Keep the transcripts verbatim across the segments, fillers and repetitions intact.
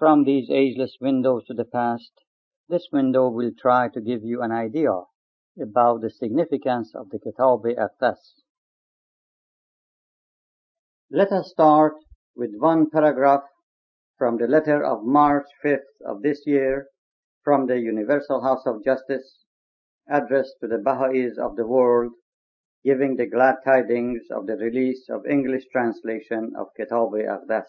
from these ageless windows to the past, this window will try to give you an idea about the significance of the Kitab-e-Aqdas. Let us start with one paragraph from the letter of March fifth of this year from the Universal House of Justice, addressed to the Baha'is of the world, giving the glad tidings of the release of English translation of Kitab-e-Aqdas.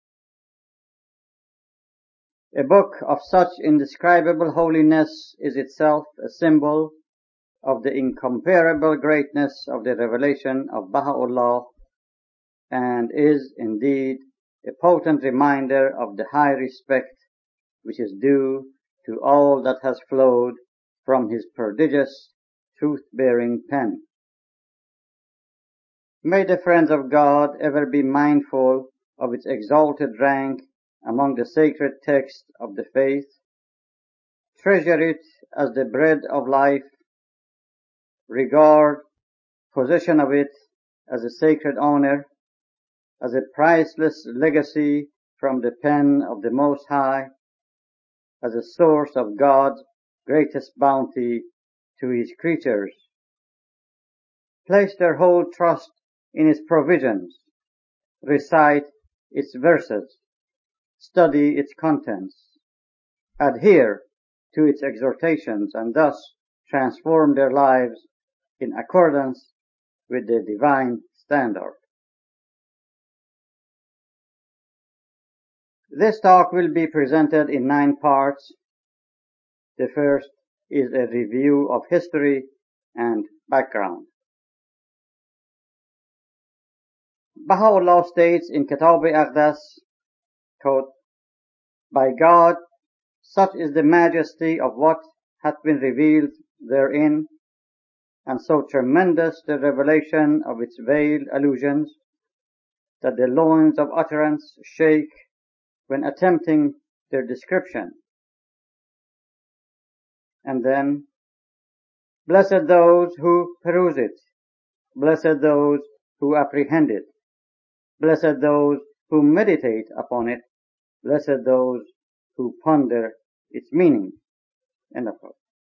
A book of such indescribable holiness is itself a symbol of the incomparable greatness of the revelation of Baha'u'llah, and is indeed a potent reminder of the high respect which is due to all that has flowed from his prodigious, truth-bearing pen. May the friends of God ever be mindful of its exalted rank among the sacred texts of the faith, treasure it as the bread of life, regard possession of it as a sacred honor, as a priceless legacy from the pen of the Most High, as a source of God's greatest bounty to his creatures. Place their whole trust in its provisions, recite its verses, study its contents, adhere to its exhortations, and thus transform their lives in accordance with the divine standard. This talk will be presented in nine parts. The first is a review of history and background. Baha'u'llah states in Kitab-e-Aqdas, quote, "By God, such is the majesty of what hath been revealed therein, and so tremendous the revelation of its veiled allusions, that the loins of utterance shake when attempting their description." And then, "Blessed those who peruse it, blessed those who apprehend it, blessed those who meditate upon it, blessed those who ponder its meaning." End of quote.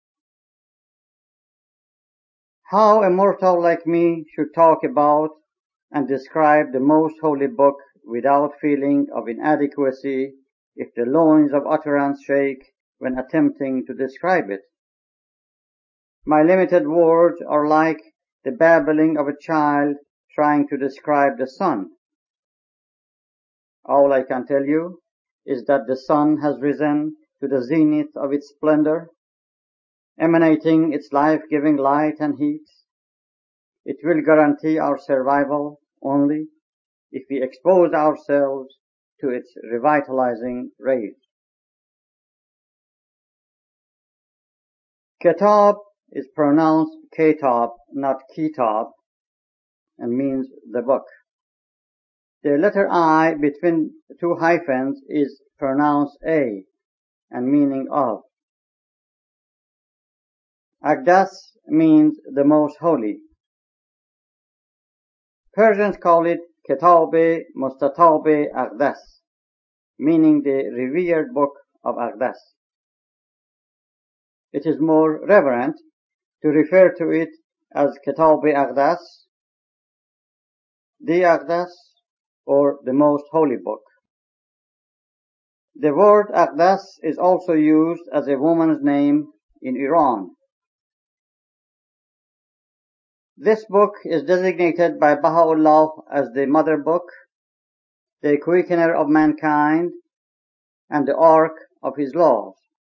How a mortal like me should talk about and describe the most holy book without feeling of inadequacy if the loins of utterance shake when attempting to describe it? My limited words are like the babbling of a child trying to describe the sun. All I can tell you is that the sun has risen to the zenith of its splendor, emanating its life-giving light and heat. It will guarantee our survival only if we expose ourselves to its revitalizing rays. Kitab is pronounced Kitab, not Kitab, and means the book. The letter I between two hyphens is pronounced A, and meaning of. Aqdas means the most holy. Persians call it Kitab-e-Mustatab-e-Aqdas, meaning the revered book of Aqdas. It is more reverent to refer to it as Kitab-e-Aqdas, the Aqdas, or the most holy book. The word Aqdas is also used as a woman's name in Iran. This book is designated by Baha'u'llah as the mother book, the quickener of mankind, and the ark of his laws.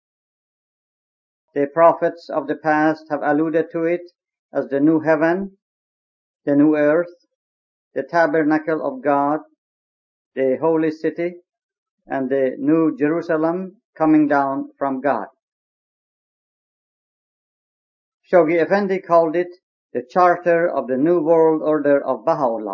The prophets of the past have alluded to it as the new heaven, the new earth, the tabernacle of God, the holy city, and the new Jerusalem coming down from God. Shoghi Effendi called it the charter of the new world order of Baha'u'llah.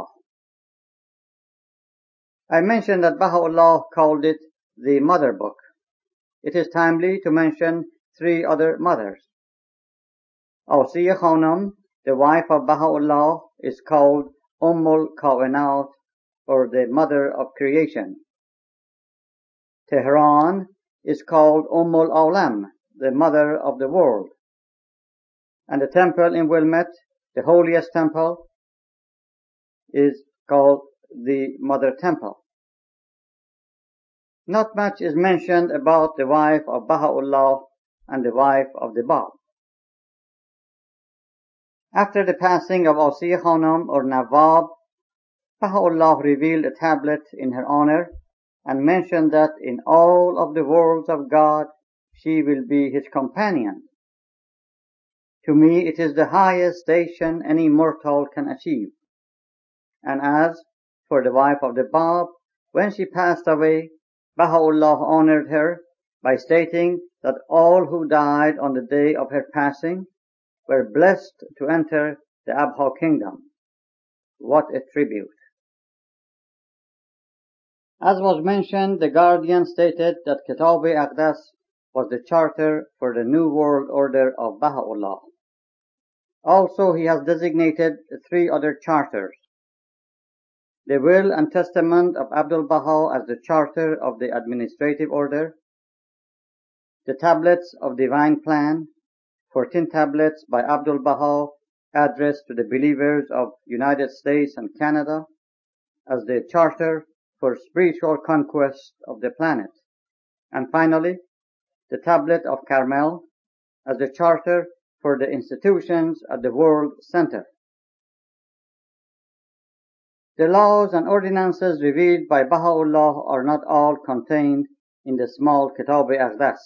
I mentioned that Baha'u'llah called it the mother book. It is timely to mention three other mothers. Awsiya Khanum, the wife of Baha'u'llah, is called Ummul Kainat, or the mother of creation. Tehran is called Umm al-Awlam, the mother of the world. And the temple in Wilmette, the holiest temple, is called the Mother Temple. Not much is mentioned about the wife of Baha'u'llah and the wife of the Bab. After the passing of Asiya Khanum or Nawab, Baha'u'llah revealed a tablet in her honor and mentioned that in all of the worlds of God, she will be his companion. To me, it is the highest station any mortal can achieve. And as for the wife of the Bab, when she passed away, Baha'u'llah honored her by stating that all who died on the day of her passing were blessed to enter the Abha kingdom. What a tribute. As was mentioned, the Guardian stated that Kitab-i-Aqdas was the charter for the New World Order of Baha'u'llah. Also, he has designated three other charters. The Will and Testament of Abdul Baha as the charter of the Administrative Order, the Tablets of Divine Plan, fourteen tablets by Abdul Baha addressed to the believers of United States and Canada as the charter for spiritual conquest of the planet, and finally, the Tablet of Carmel as the charter for the institutions at the World Center. The laws and ordinances revealed by Baha'u'llah are not all contained in the small Kitab-i-Aqdas.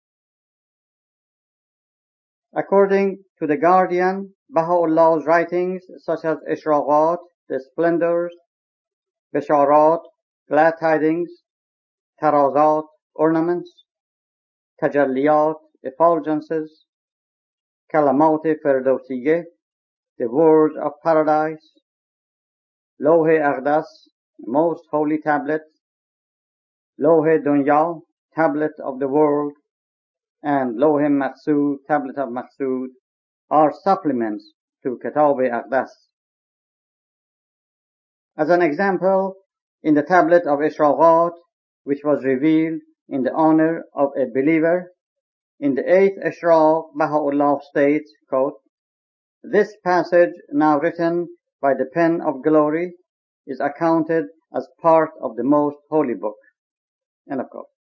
According to the Guardian, Baha'u'llah's writings such as Ishraqat, the Splendors, Bisharat, Glad Tidings, Tarazat, Ornaments, Tajalliyat, Effulgences, Kalamat-i Firdawsiyeh, the Words of Paradise, Lawh-i-Aqdas, Most Holy Tablet, Lawh-i-Dunya, Tablet of the World, and Lawh-i-Maqsood, Tablet of Maqsood, are supplements to Kitab-i-Aqdas. As an example, in the Tablet of Ishraqat, which was revealed in the honor of a believer, in the eighth Ishraq, Baha'u'llah states, quote, "This passage, now written by the pen of glory, is accounted as part of the most holy book." End of quote.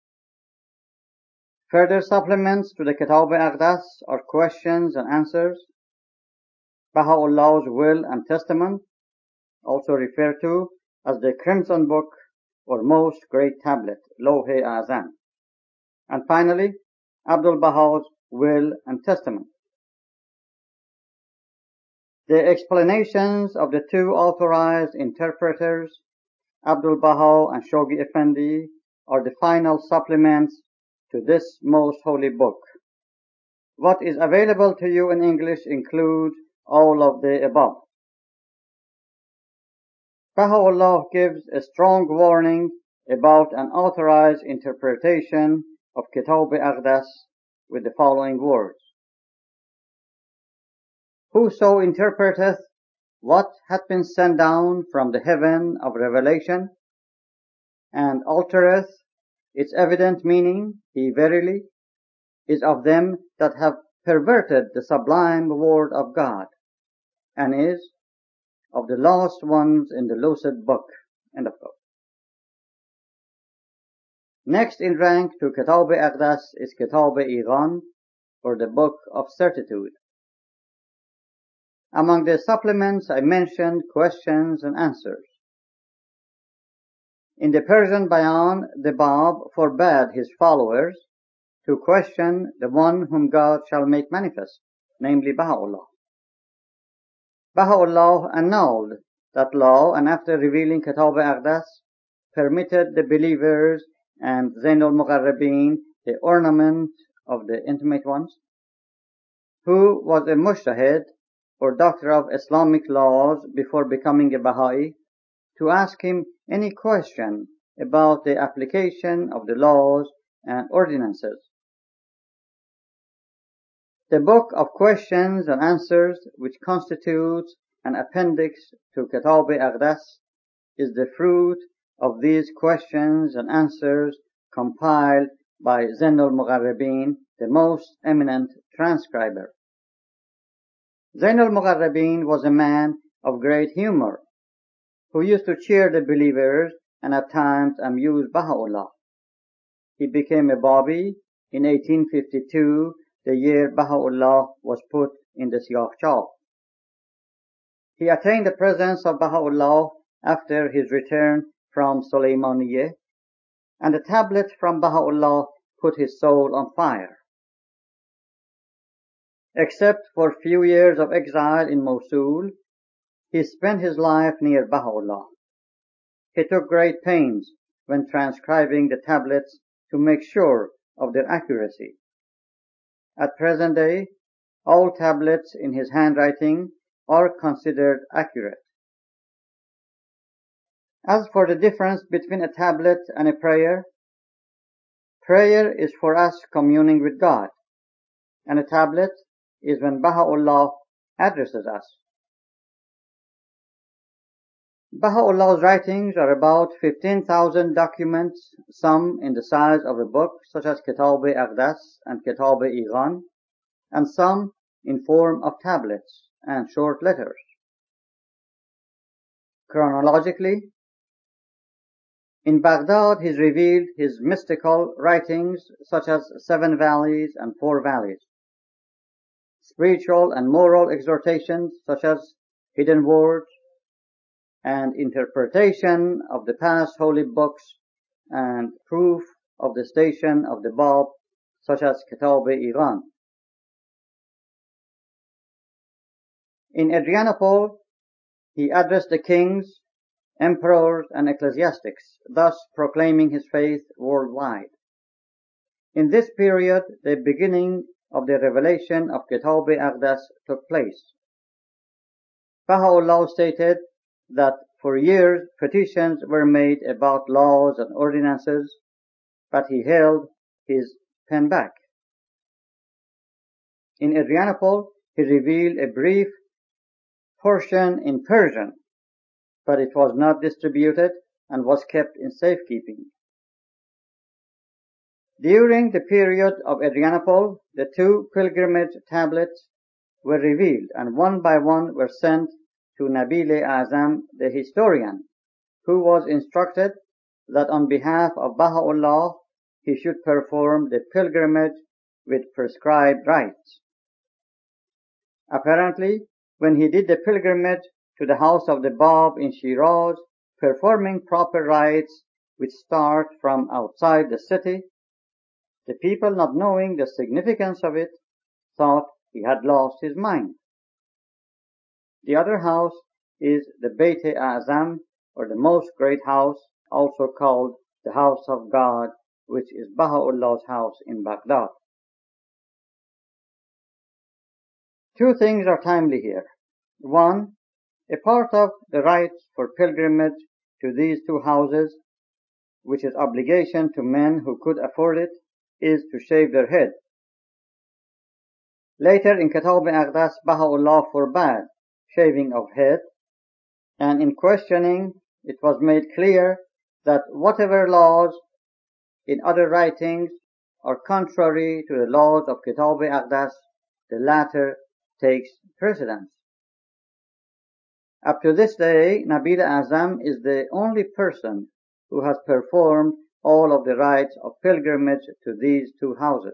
Further supplements to the Kitab-i-Aqdas are questions and answers, Baha'u'llah's Will and Testament, also referred to as the Crimson Book or Most Great Tablet, Lawh-i-Azam, and finally, Abdul Baha's Will and Testament. The explanations of the two authorized interpreters, Abdul Baha and Shoghi Effendi, are the final supplements to this most holy book. What is available to you in English includes all of the above. Baha'u'llah gives a strong warning about an authorized interpretation of Kitab-i-Aqdas with the following words. Whoso interpreteth what hath been sent down from the heaven of revelation, and altereth its evident meaning, he verily is of them that have perverted the sublime word of God, and is of the lost ones in the lucid book. End of quote. Next in rank to Kitab-i-Aqdas is Kitab-i-Iqan, or the Book of Certitude. Among the supplements I mentioned questions and answers. In the Persian Bayan, the Bab forbade his followers to question the one whom God shall make manifest, namely Baha'u'llah. Baha'u'llah annulled that law, and after revealing Kitab-i-Aqdas, permitted the believers and Zainul Muqarrabin, the ornament of the intimate ones, who was a mujtahid or doctor of Islamic laws before becoming a Baha'i, to ask him any question about the application of the laws and ordinances. The book of questions and answers, which constitutes an appendix to Kitab-i-Aqdas, is the fruit of these questions and answers compiled by Zainul Mugharrabin, the most eminent transcriber. Zainul Mugharrabin was a man of great humor, who used to cheer the believers and at times amuse Baha'u'llah. He became a Babi in eighteen fifty-two, the year Baha'u'llah was put in the Siyah-Chal. He attained the presence of Baha'u'llah after his return from Sulaymaniyah, and the tablet from Baha'u'llah put his soul on fire. Except for a few years of exile in Mosul, he spent his life near Baha'u'llah. He took great pains when transcribing the tablets to make sure of their accuracy. At present day, all tablets in his handwriting are considered accurate. As for the difference between a tablet and a prayer, prayer is for us communing with God, and a tablet is when Baha'u'llah addresses us. Baha'u'llah's writings are about fifteen thousand documents, some in the size of a book, such as Kitab-i-Aqdas and Kitab-i-Ighan, and some in form of tablets and short letters. Chronologically, in Baghdad he revealed his mystical writings such as Seven Valleys and Four Valleys, spiritual and moral exhortations such as Hidden Words, and interpretation of the past holy books and proof of the station of the Bab such as Kitab-i-Ighan. In Adrianople, he addressed the kings, emperors, and ecclesiastics, thus proclaiming his faith worldwide. In this period, the beginning of the revelation of Kitab-i-Aqdas took place. Baha'u'llah stated that for years petitions were made about laws and ordinances, but he held his pen back. In Adrianople, he revealed a brief portion in Persian, but it was not distributed and was kept in safekeeping. During the period of Adrianople, the two pilgrimage tablets were revealed, and one by one were sent to Nabil Azam, the historian, who was instructed that on behalf of Baha'u'llah he should perform the pilgrimage with prescribed rites. Apparently, when he did the pilgrimage to the house of the Bab in Shiraz, performing proper rites which start from outside the city, the people, not knowing the significance of it, thought he had lost his mind. The other house is the Beit-i-Azam, or the most great house, also called the House of God, which is Baha'u'llah's house in Baghdad. Two things are timely here. One, a part of the rites for pilgrimage to these two houses, which is obligation to men who could afford it, is to shave their head. Later in Kitab-i-Aqdas, Baha'u'llah forbade shaving of head, and in questioning it was made clear that whatever laws in other writings are contrary to the laws of Kitab-i-Aqdas, the latter takes precedence. Up to this day, Nabil Azam is the only person who has performed all of the rites of pilgrimage to these two houses.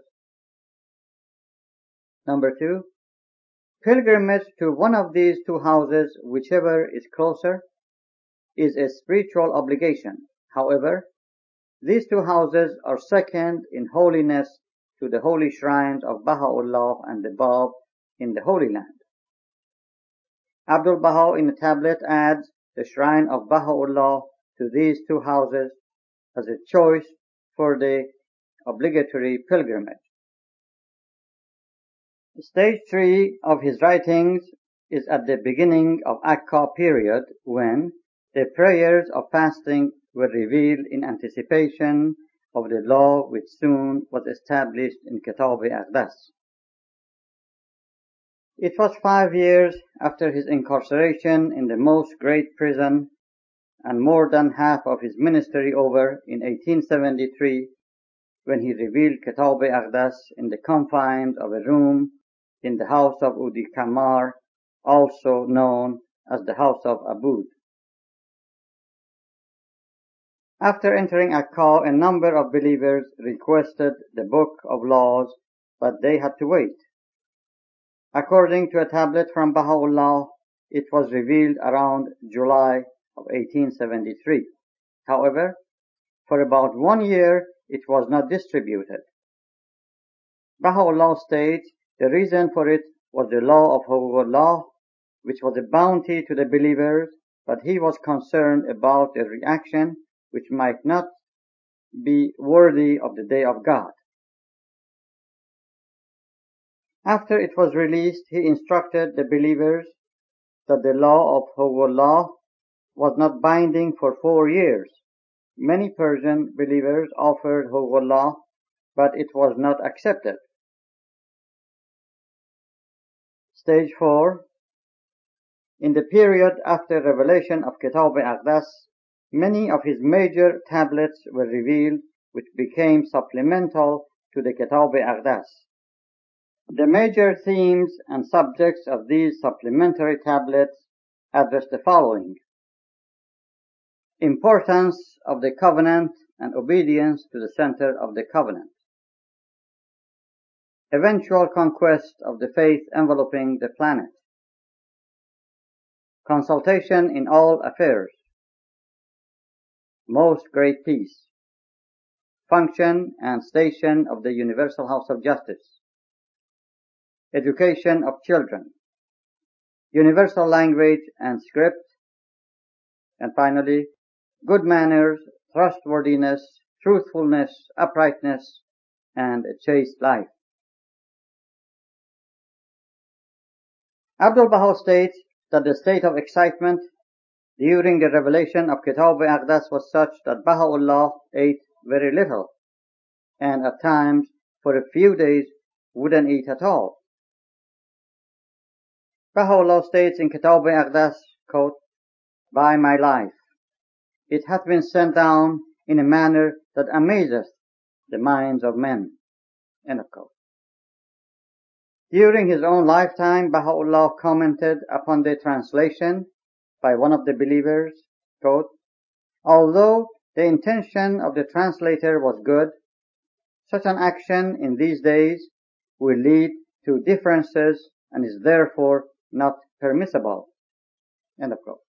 Number two, pilgrimage to one of these two houses, whichever is closer, is a spiritual obligation. However, these two houses are second in holiness to the holy shrines of Baha'u'llah and the Bab in the Holy Land. Abdul Baha in the tablet adds the shrine of Baha'u'llah to these two houses as a choice for the obligatory pilgrimage. Stage three of his writings is at the beginning of Akka period, when the prayers of fasting were revealed in anticipation of the law which soon was established in Kitab-i-Aqdas. It was five years after his incarceration in the most great prison and more than half of his ministry over in eighteen seventy-three when he revealed Kitab-e-Aqdas in the confines of a room in the house of Udi Kamar, also known as the house of Abud. After entering Akka, a number of believers requested the Book of Laws, but they had to wait. According to a tablet from Baha'u'llah, it was revealed around July of eighteen seventy-three. However, for about one year it was not distributed. Baha'u'llah states the reason for it was the law of Huququllah, which was a bounty to the believers, but he was concerned about a reaction which might not be worthy of the day of God. After it was released, he instructed the believers that the law of Huququllah was not binding for four years. Many Persian believers offered Huququllah, but it was not accepted. Stage four. In the period after revelation of Kitab-e-Aqdas, many of his major tablets were revealed, which became supplemental to the Kitab-e-Aqdas. The major themes and subjects of these supplementary tablets address the following: importance of the covenant and obedience to the center of the covenant, eventual conquest of the faith enveloping the planet, consultation in all affairs, most great peace, function and station of the Universal House of Justice, education of children, universal language and script, and finally, good manners, trustworthiness, truthfulness, uprightness, and a chaste life. Abdul Baha states that the state of excitement during the revelation of Kitab-e-Aqdas was such that Baha'u'llah ate very little, and at times for a few days wouldn't eat at all. Baha'u'llah states in Kitab-e-Aqdas, quote, "By my life, it hath been sent down in a manner that amazeth the minds of men." End of quote. During his own lifetime, Baha'u'llah commented upon the translation by one of the believers, quote, "Although the intention of the translator was good, such an action in these days will lead to differences and is therefore not permissible." End of quote.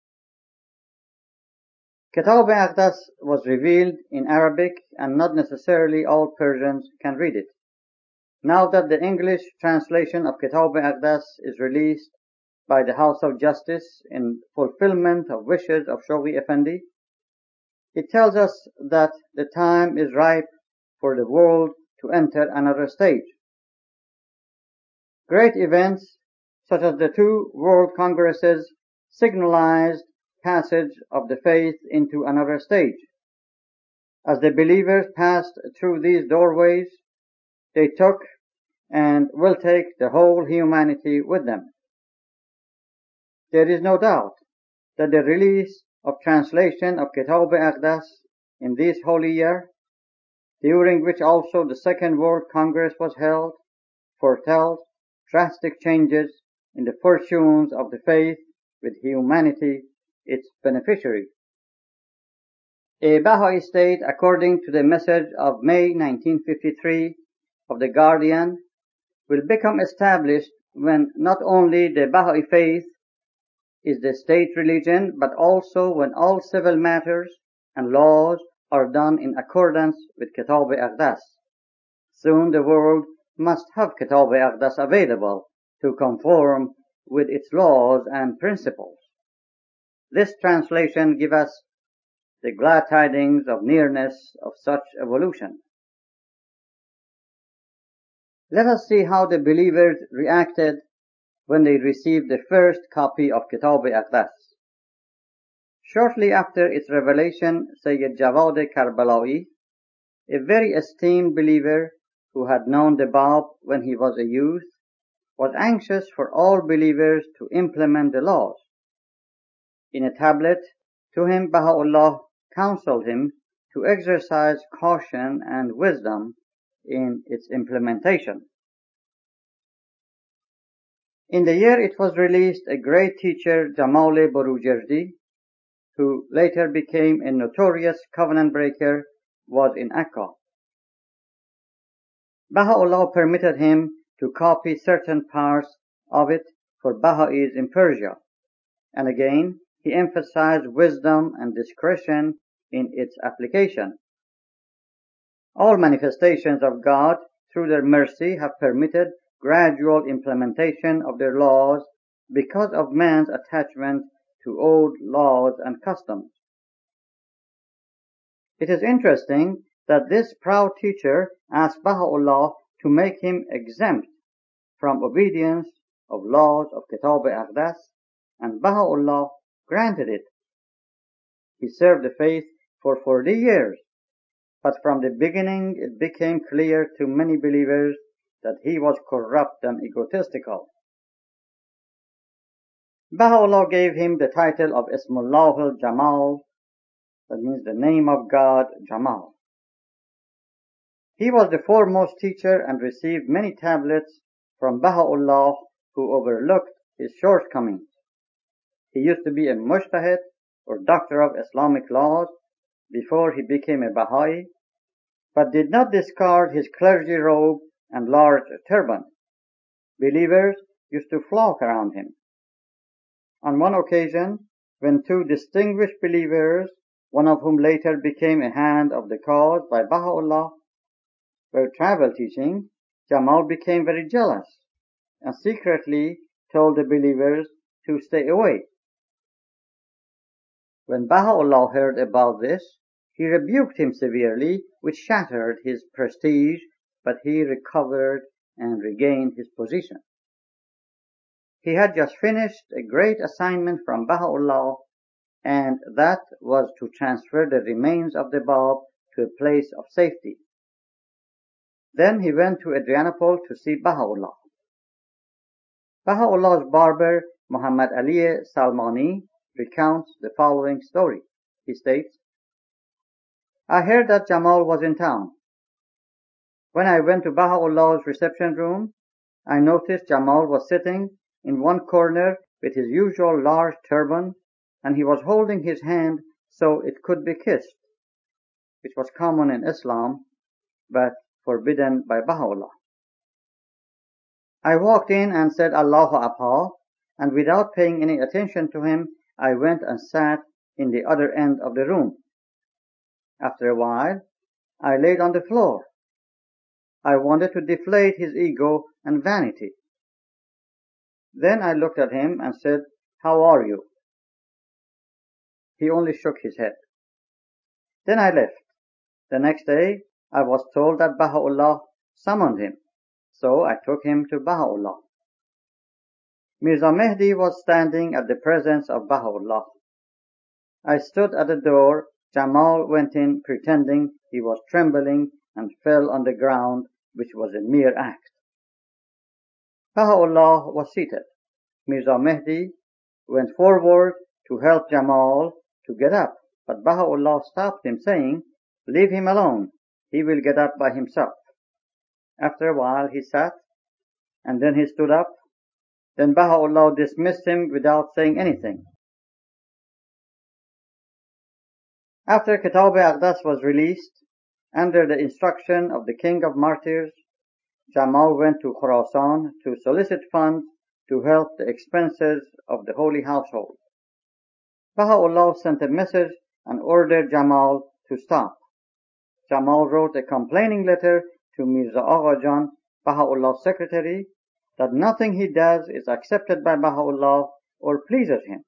Kitab-e-Aqdas was revealed in Arabic, and not necessarily all Persians can read it. Now that the English translation of Kitab-e-Aqdas is released by the House of Justice in fulfillment of wishes of Shoghi Effendi, it tells us that the time is ripe for the world to enter another stage. Great events such as the two World Congresses signalized passage of the faith into another stage. As the believers passed through these doorways, they took and will take the whole humanity with them. There is no doubt that the release of translation of Kitab-e-Aqdas in this holy year, during which also the Second World Congress was held, foretells drastic changes in the fortunes of the faith, with humanity its beneficiary. A Baha'i state, according to the message of May nineteen fifty-three of The Guardian, will become established when not only the Baha'i faith is the state religion, but also when all civil matters and laws are done in accordance with Kitab-e-Aqdas. Soon the world must have Kitab-e-Aqdas available to conform with its laws and principles. This translation gives us the glad tidings of nearness of such evolution. Let us see how the believers reacted when they received the first copy of Kitab-e-Aqdas. Shortly after its revelation, Sayyid Jawad Karbalawi, a very esteemed believer who had known the Bab when he was a youth, was anxious for all believers to implement the laws. In a tablet to him, Baha'u'llah counseled him to exercise caution and wisdom in its implementation. In the year it was released, a great teacher, Jamal-e Borujerdi, who later became a notorious covenant breaker, was in Akka. Baha'u'llah permitted him to copy certain parts of it for Baha'is in Persia, and again he emphasized wisdom and discretion in its application. All manifestations of God, through their mercy, have permitted gradual implementation of their laws because of man's attachment to old laws and customs. It is interesting that this proud teacher asked Baha'u'llah to make him exempt from obedience of laws of Kitab-e-Aqdas, and Baha'u'llah granted it. He served the faith for forty years, but from the beginning it became clear to many believers that he was corrupt and egotistical. Baha'u'llah gave him the title of Ismullah al-Jamal, that means the name of God, Jamal. He was the foremost teacher and received many tablets from Baha'u'llah, who overlooked his shortcomings. He used to be a mujtahid, or doctor of Islamic laws, before he became a Baha'i, but did not discard his clergy robe and large turban. Believers used to flock around him. On one occasion, when two distinguished believers, one of whom later became a hand of the cause by Baha'u'llah, were travel teaching, Jamal became very jealous and secretly told the believers to stay away. When Baha'u'llah heard about this, he rebuked him severely, which shattered his prestige, but he recovered and regained his position. He had just finished a great assignment from Baha'u'llah, and that was to transfer the remains of the Bab to a place of safety. Then he went to Adrianople to see Baha'u'llah. Baha'u'llah's barber, Muhammad Ali Salmani, recounts the following story. He states, I heard that Jamal was in town. When I went to Baha'u'llah's reception room, I noticed Jamal was sitting in one corner with his usual large turban, and he was holding his hand so it could be kissed, which was common in Islam, but forbidden by Baha'u'llah. I walked in and said Allahu Akbar, and without paying any attention to him, I went and sat in the other end of the room. After a while, I laid on the floor. I wanted to deflate his ego and vanity. Then I looked at him and said, How are you? He only shook his head. Then I left. The next day, I was told that Baha'u'llah summoned him, so I took him to Baha'u'llah. Mirza Mehdi was standing at the presence of Baha'u'llah. I stood at the door. Jamal went in pretending he was trembling and fell on the ground, which was a mere act. Baha'u'llah was seated. Mirza Mehdi went forward to help Jamal to get up, but Baha'u'llah stopped him, saying, Leave him alone. He will get up by himself. After a while he sat, and then he stood up. Then Baha'u'llah dismissed him without saying anything. After Kitab-e-Aqdas was released, under the instruction of the King of Martyrs, Jamal went to Khurasan to solicit funds to help the expenses of the holy household. Baha'u'llah sent a message and ordered Jamal to stop. Jamal wrote a complaining letter to Mirza Agha Jan, Baha'u'llah's secretary, that nothing he does is accepted by Baha'u'llah or pleases him.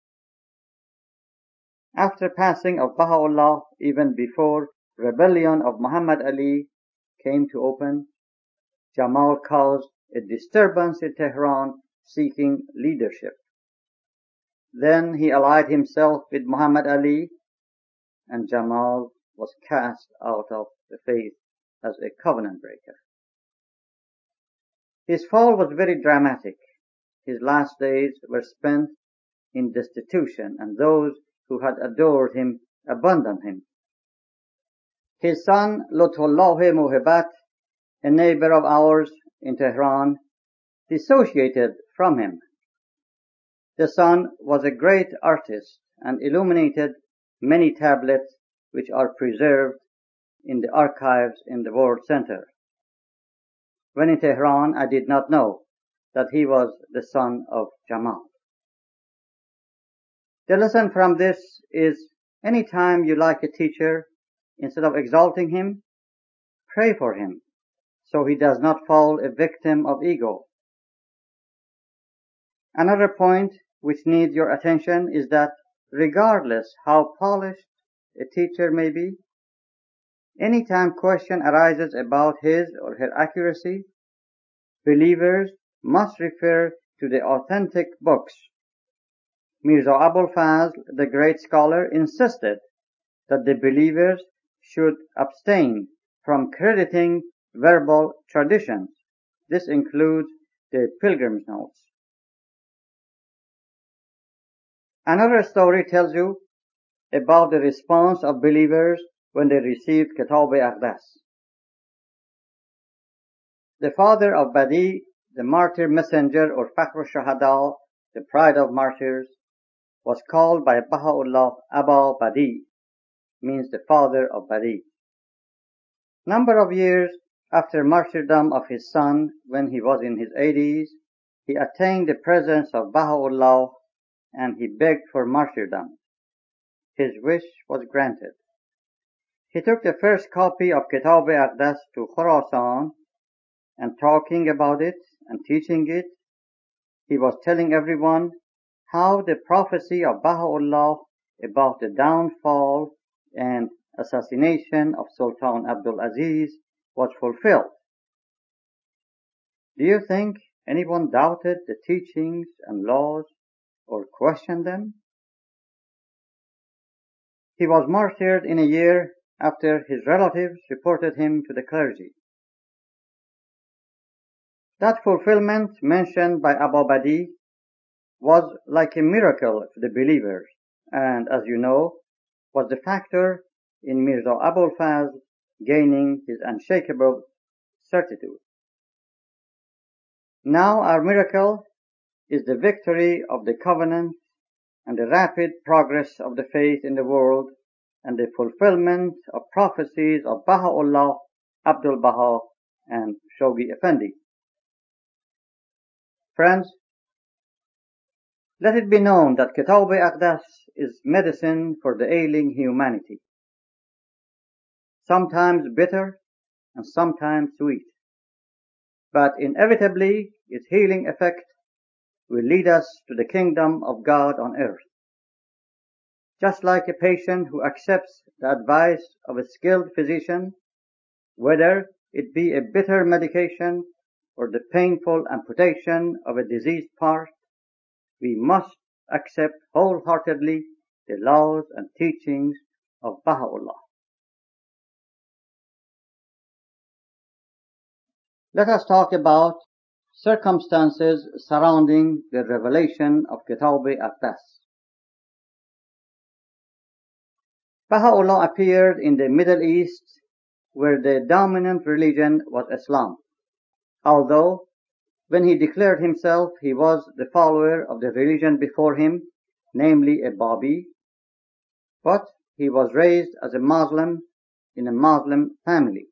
After passing of Baha'u'llah, even before rebellion of Muhammad Ali came to open, Jamal caused a disturbance in Tehran seeking leadership. Then he allied himself with Muhammad Ali, and Jamal was cast out of the faith as a covenant breaker. His fall was very dramatic. His last days were spent in destitution, and those who had adored him abandoned him. His son, Lutfullah Muhibat, a neighbor of ours in Tehran, dissociated from him. The son was a great artist and illuminated many tablets which are preserved in the archives in the World Center. When in Tehran, I did not know that he was the son of Jamal. The lesson from this is, any time you like a teacher, instead of exalting him, pray for him so he does not fall a victim of ego. Another point which needs your attention is that regardless how polished a teacher may be, anytime question arises about his or her accuracy, believers must refer to the authentic books. Mirza Abul Fazl, the great scholar, insisted that the believers should abstain from crediting verbal traditions. This includes the Pilgrim's Notes. Another story tells you about the response of believers when they received Kitab-i-Aqdas. The father of Badi, the martyr messenger or Fakhr al-Shahada, the pride of martyrs, was called by Baha'u'llah Aba Badi, means the father of Badi. Number of years after martyrdom of his son, when he was in his eighties, he attained the presence of Baha'u'llah and he begged for martyrdom. His wish was granted. He took the first copy of Kitab-i-Aqdas to Khurasan, and talking about it and teaching it, he was telling everyone how the prophecy of Baha'u'llah about the downfall and assassination of Sultan Abdul Aziz was fulfilled. Do you think anyone doubted the teachings and laws or questioned them? He was martyred in a year after his relatives reported him to the clergy. That fulfillment mentioned by Aba Badi was like a miracle to the believers, and as you know, was the factor in Mirza Abul Fazl gaining his unshakable certitude. Now our miracle is the victory of the covenant and the rapid progress of the faith in the world and the fulfillment of prophecies of Baha'u'llah, Abdul Baha, and Shoghi Effendi. Friends, let it be known that Kitab-i-Aqdas is medicine for the ailing humanity. Sometimes bitter and sometimes sweet. But inevitably, its healing effect will lead us to the kingdom of God on earth. Just like a patient who accepts the advice of a skilled physician, whether it be a bitter medication or the painful amputation of a diseased part, we must accept wholeheartedly the laws and teachings of Baha'u'llah. Let us talk about circumstances surrounding the revelation of Kitab-i-Aqdas. Baha'u'llah appeared in the Middle East where the dominant religion was Islam. Although when he declared himself he was the follower of the religion before him, namely a Babi, but he was raised as a Muslim in a Muslim family.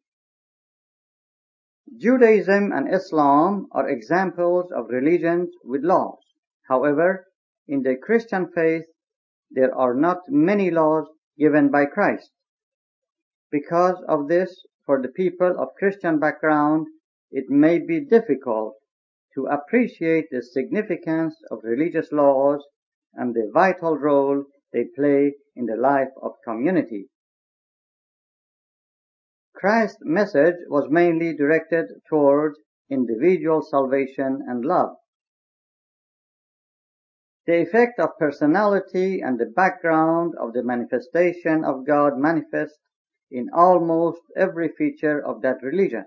Judaism and Islam are examples of religions with laws. However, in the Christian faith, there are not many laws given by Christ. Because of this, for the people of Christian background, it may be difficult to appreciate the significance of religious laws and the vital role they play in the life of community. Christ's message was mainly directed towards individual salvation and love. The effect of personality and the background of the manifestation of God manifest in almost every feature of that religion.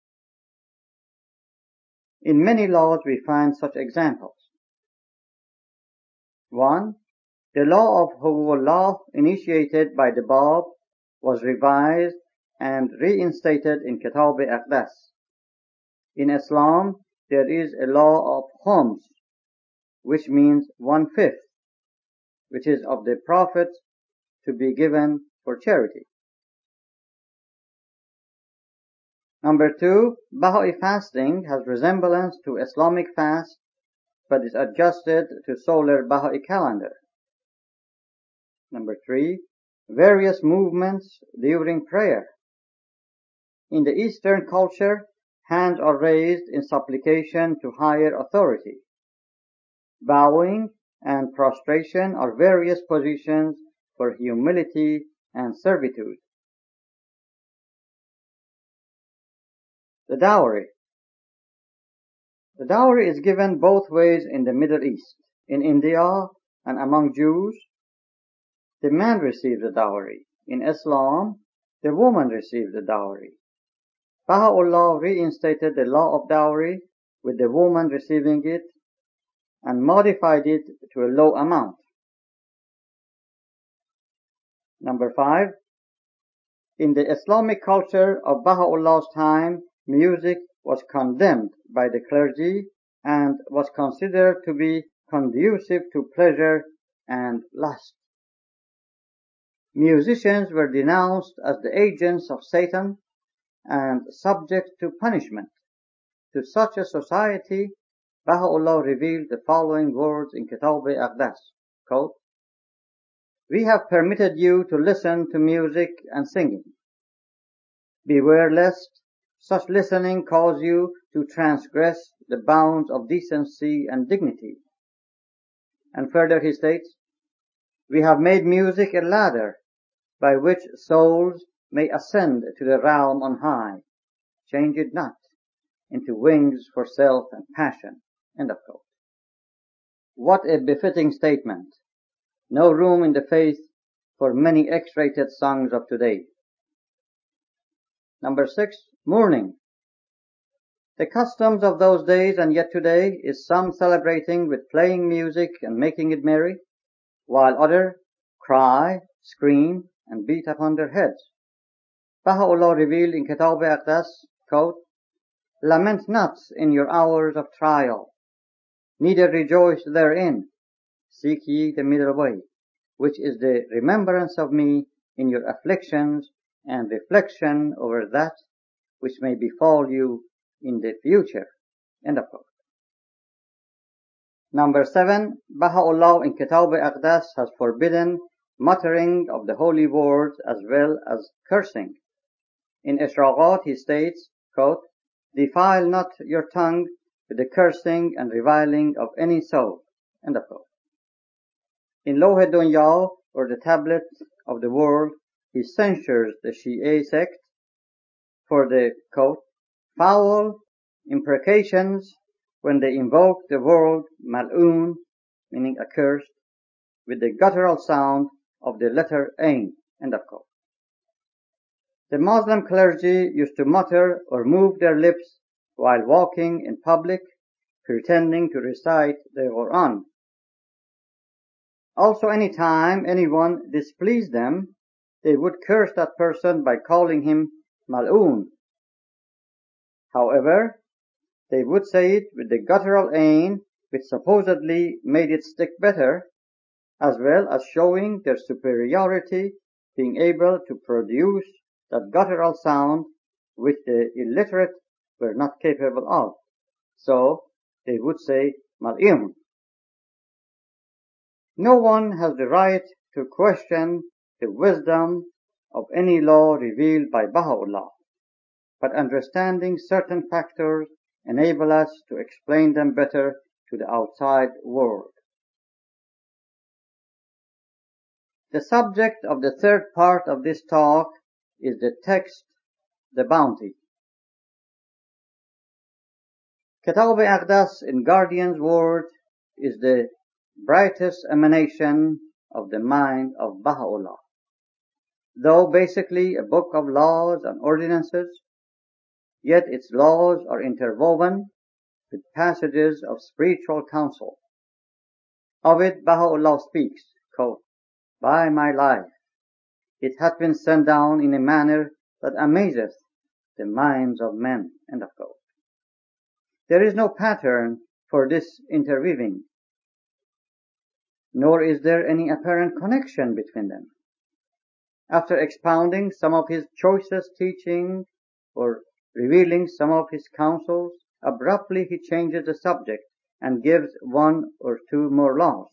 In many laws we find such examples. One, the law of Huququllah initiated by the Bab was revised and reinstated in Kitab-e-Aqdas. In Islam, there is a law of khums, which means one-fifth, which is of the Prophet to be given for charity. Number two, Baha'i fasting has resemblance to Islamic fast, but is adjusted to solar Baha'i calendar. Number three, various movements during prayer. In the Eastern culture, hands are raised in supplication to higher authority. Bowing and prostration are various positions for humility and servitude. The dowry. The dowry is given both ways in the Middle East. In India and among Jews, the man receives the dowry. In Islam, the woman receives the dowry. Baha'u'llah reinstated the law of dowry with the woman receiving it and modified it to a low amount. Number five, in the Islamic culture of Baha'u'llah's time, music was condemned by the clergy and was considered to be conducive to pleasure and lust. Musicians were denounced as the agents of Satan and subject to punishment. To such a society, Baha'u'llah revealed the following words in Kitab-e-Aqdas, quote, "We have permitted you to listen to music and singing. Beware lest such listening cause you to transgress the bounds of decency and dignity." And further he states, "We have made music a ladder by which souls may ascend to the realm on high. Change it not into wings for self and passion." End of quote. What a befitting statement. No room in the faith for many X-rated songs of today. Number six, mourning. The customs of those days and yet today is some celebrating with playing music and making it merry, while others cry, scream, and beat upon their heads. Baha'u'llah revealed in Kitab-e-Aqdas, quote, "Lament not in your hours of trial, neither rejoice therein. Seek ye the middle way, which is the remembrance of me in your afflictions and reflection over that which may befall you in the future." End of quote. Number seven, Baha'u'llah in Kitab-e-Aqdas has forbidden muttering of the holy words as well as cursing. In Ishraqat he states, quote, "Defile not your tongue with the cursing and reviling of any soul." End of quote. In Lawh-e-Dunya, or the tablet of the world, he censures the Shi'a sect for the, quote, "foul imprecations when they invoke the word mal'oon," meaning accursed, with the guttural sound of the letter ain. End of quote. The Muslim clergy used to mutter or move their lips while walking in public, pretending to recite the Quran. Also, any time anyone displeased them, they would curse that person by calling him mal'oon. However, they would say it with the guttural ain, which supposedly made it stick better, as well as showing their superiority, being able to produce that guttural sound which the illiterate were not capable of. So they would say mal'im. No one has the right to question the wisdom of any law revealed by Baha'u'llah, but understanding certain factors enable us to explain them better to the outside world. The subject of the third part of this talk is the text, the bounty. Kitab-e-Aqdas, in Guardian's word, is the brightest emanation of the mind of Baha'u'llah. Though basically a book of laws and ordinances, yet its laws are interwoven with passages of spiritual counsel. Of it Baha'u'llah speaks, quote, "By my life, it hath been sent down in a manner that amazeth the minds of men. End of quote. There is no pattern for this interweaving, nor is there any apparent connection between them. After expounding some of his choicest teaching or revealing some of his counsels, abruptly he changes the subject and gives one or two more laws.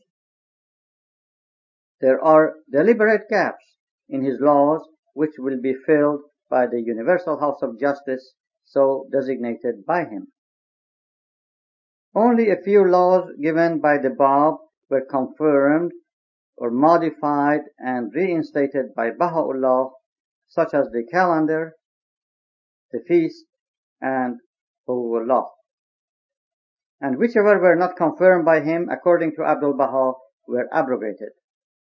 There are deliberate gaps in his laws which will be filled by the universal house of justice so designated by him. Only a few laws given by the Bab were confirmed or modified and reinstated by Baha'u'llah, such as the calendar, the feast, and Hulullah. And whichever were not confirmed by him, according to Abdul Baha, were abrogated.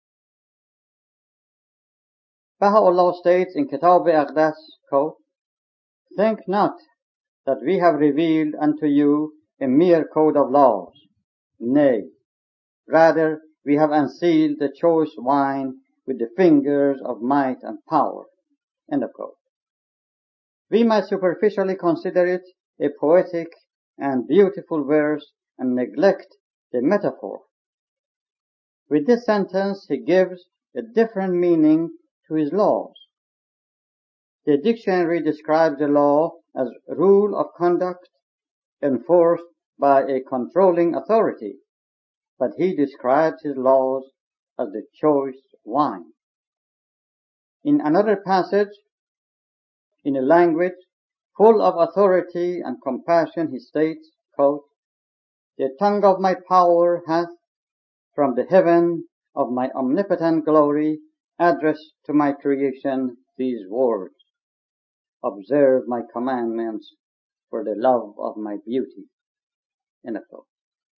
Baha'u'llah states in Kitab-i-Aqdas, quote, "Think not that we have revealed unto you a mere code of laws. Nay, rather we have unsealed the choice wine with the fingers of might and power." End of quote. We might superficially consider it a poetic and beautiful verse and neglect the metaphor. With this sentence, he gives a different meaning to his laws. The dictionary describes the law as rule of conduct enforced by a controlling authority, but he describes his laws as the choice wine. In another passage, in a language full of authority and compassion, he states, quote, "The tongue of my power hath, from the heaven of my omnipotent glory, addressed to my creation these words: Observe my commandments for the love of my beauty." End of quote.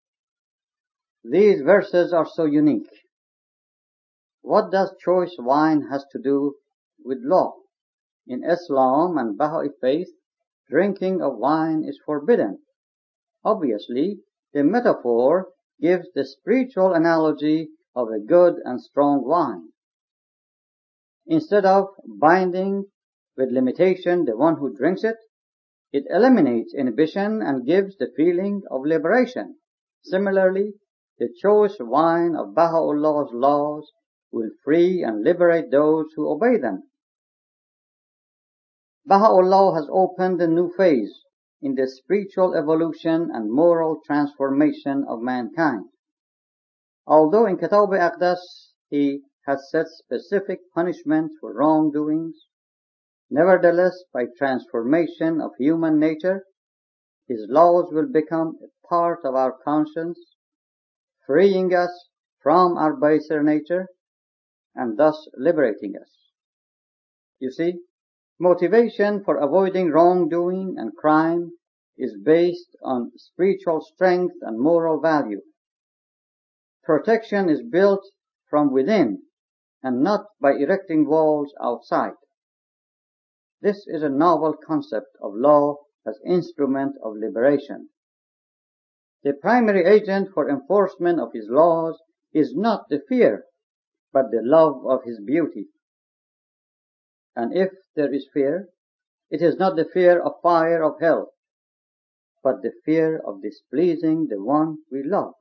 These verses are so unique. What does choice wine has to do with law? In Islam and Baha'i faith, drinking of wine is forbidden. Obviously, the metaphor gives the spiritual analogy of a good and strong wine. Instead of binding with limitation the one who drinks it, it eliminates inhibition and gives the feeling of liberation. Similarly, the choice wine of Baha'u'llah's laws will free and liberate those who obey them. Baha'u'llah has opened a new phase in the spiritual evolution and moral transformation of mankind. Although in Kitab-i-Aqdas he has set specific punishments for wrongdoings, nevertheless, by transformation of human nature, his laws will become a part of our conscience, freeing us from our baser nature and thus liberating us. You see, motivation for avoiding wrongdoing and crime is based on spiritual strength and moral value. Protection is built from within and not by erecting walls outside. This is a novel concept of law as instrument of liberation. The primary agent for enforcement of his laws is not the fear, but the love of his beauty. And if there is fear, it is not the fear of fire of hell, but the fear of displeasing the one we love.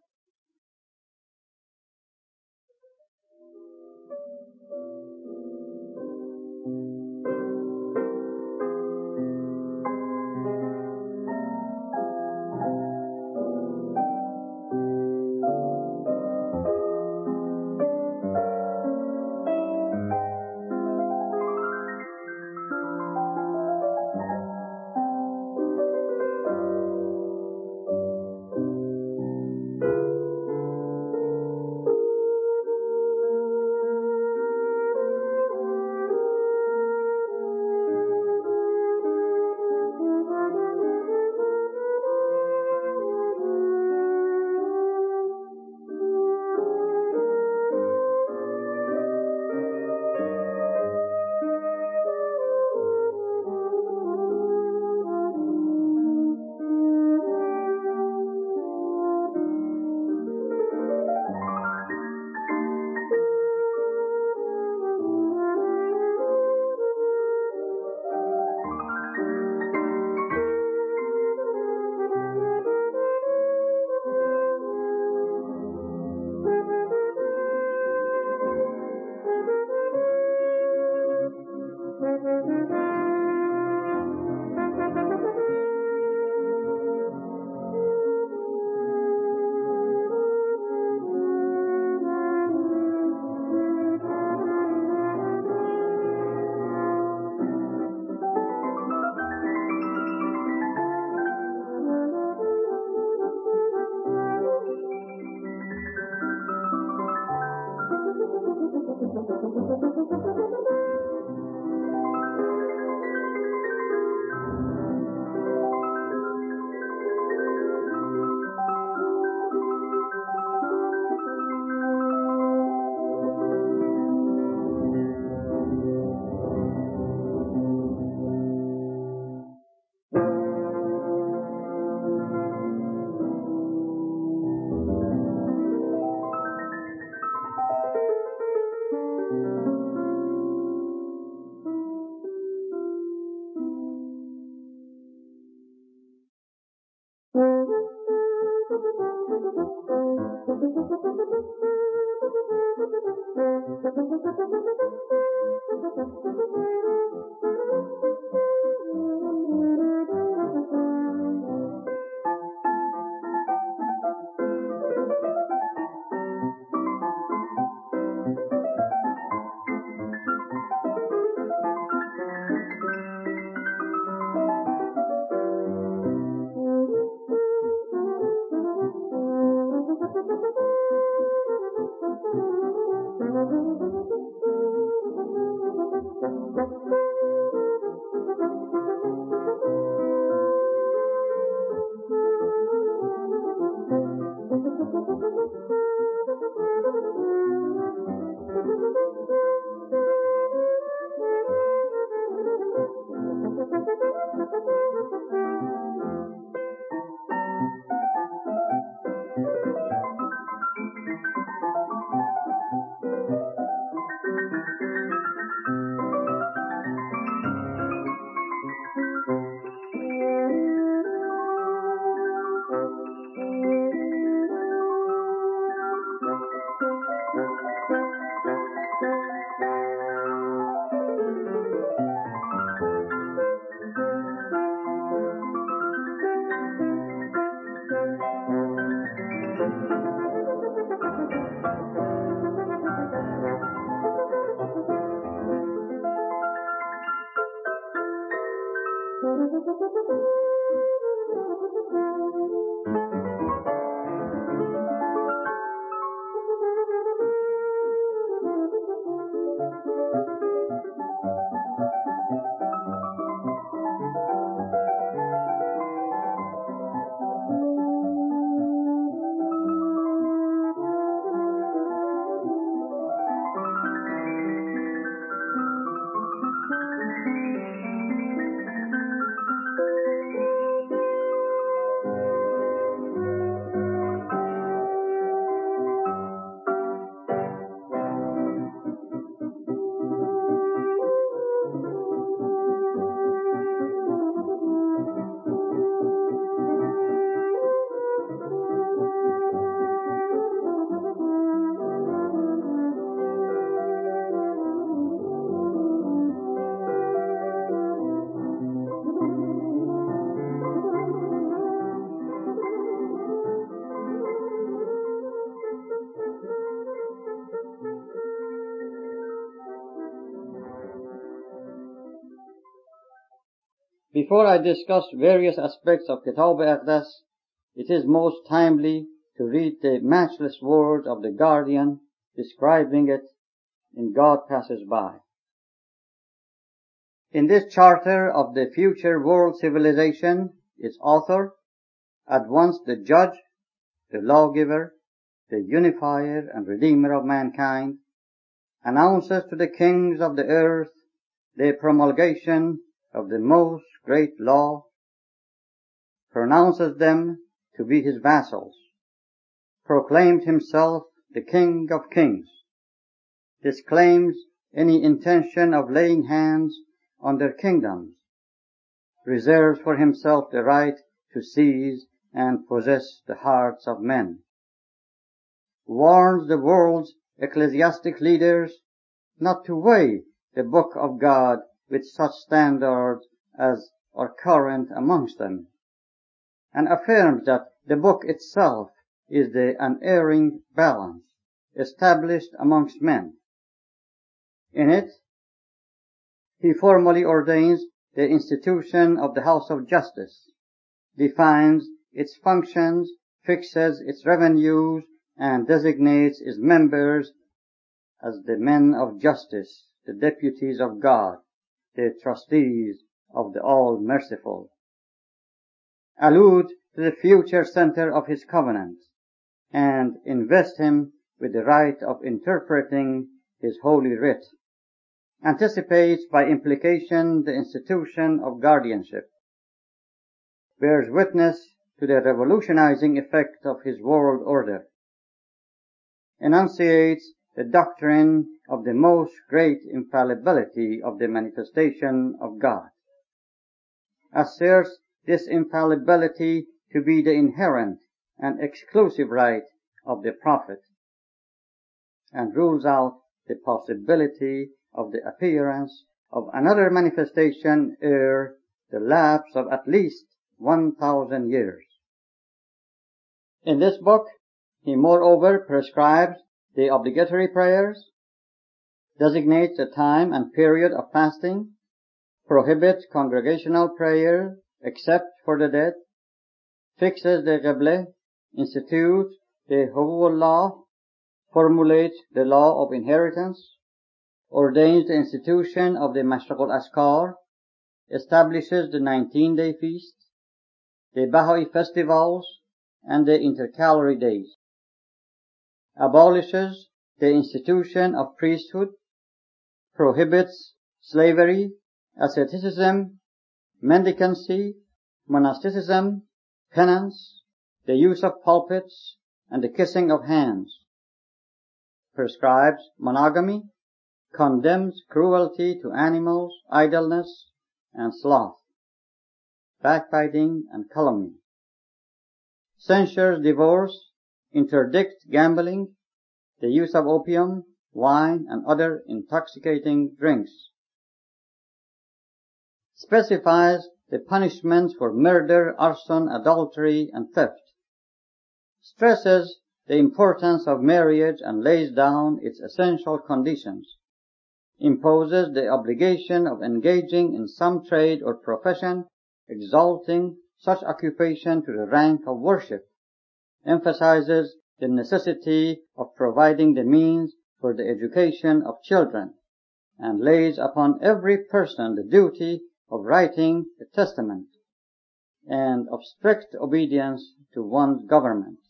Before I discuss various aspects of Kitab al-Aqdas, it is most timely to read the matchless words of the Guardian describing it in God Passes By. In this charter of the future world civilization, its author, at once the judge, the lawgiver, the unifier and redeemer of mankind, announces to the kings of the earth the promulgation of the most great law, pronounces them to be his vassals, proclaimed himself the King of Kings, disclaims any intention of laying hands on their kingdoms, reserves for himself the right to seize and possess the hearts of men, warns the world's ecclesiastic leaders not to weigh the book of God with such standards as are current amongst them, and affirms that the book itself is the unerring balance established amongst men. In it, he formally ordains the institution of the House of Justice, defines its functions, fixes its revenues, and designates its members as the men of justice, the deputies of God, the trustees of the All-Merciful, allude to the future center of his covenant, and invest him with the right of interpreting his holy writ, anticipates by implication the institution of guardianship, bears witness to the revolutionizing effect of his world order, enunciates the doctrine of the most great infallibility of the manifestation of God, asserts this infallibility to be the inherent and exclusive right of the prophet, and rules out the possibility of the appearance of another manifestation ere the lapse of at least one thousand years. In this book, he moreover prescribes the obligatory prayers, designates a time and period of fasting, prohibits congregational prayer except for the dead, fixes the Qibla, institutes the Huququllah, formulates the law of inheritance, ordains the institution of the Mashriq al-Askar, establishes the nineteen-day feast, the Baha'i festivals, and the intercalary days, abolishes the institution of priesthood, prohibits slavery, asceticism, mendicancy, monasticism, penance, the use of pulpits, and the kissing of hands, prescribes monogamy, condemns cruelty to animals, idleness, and sloth, backbiting and calumny, censures divorce, interdicts gambling, the use of opium, wine, and other intoxicating drinks, specifies the punishments for murder, arson, adultery, and theft, stresses the importance of marriage and lays down its essential conditions, imposes the obligation of engaging in some trade or profession, exalting such occupation to the rank of worship, emphasizes the necessity of providing the means for the education of children, and lays upon every person the duty of writing a testament and of strict obedience to one's government.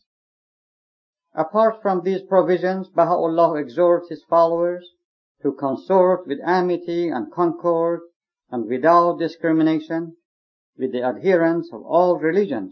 Apart from these provisions, Baha'u'llah exhorts his followers to consort with amity and concord and without discrimination with the adherents of all religions,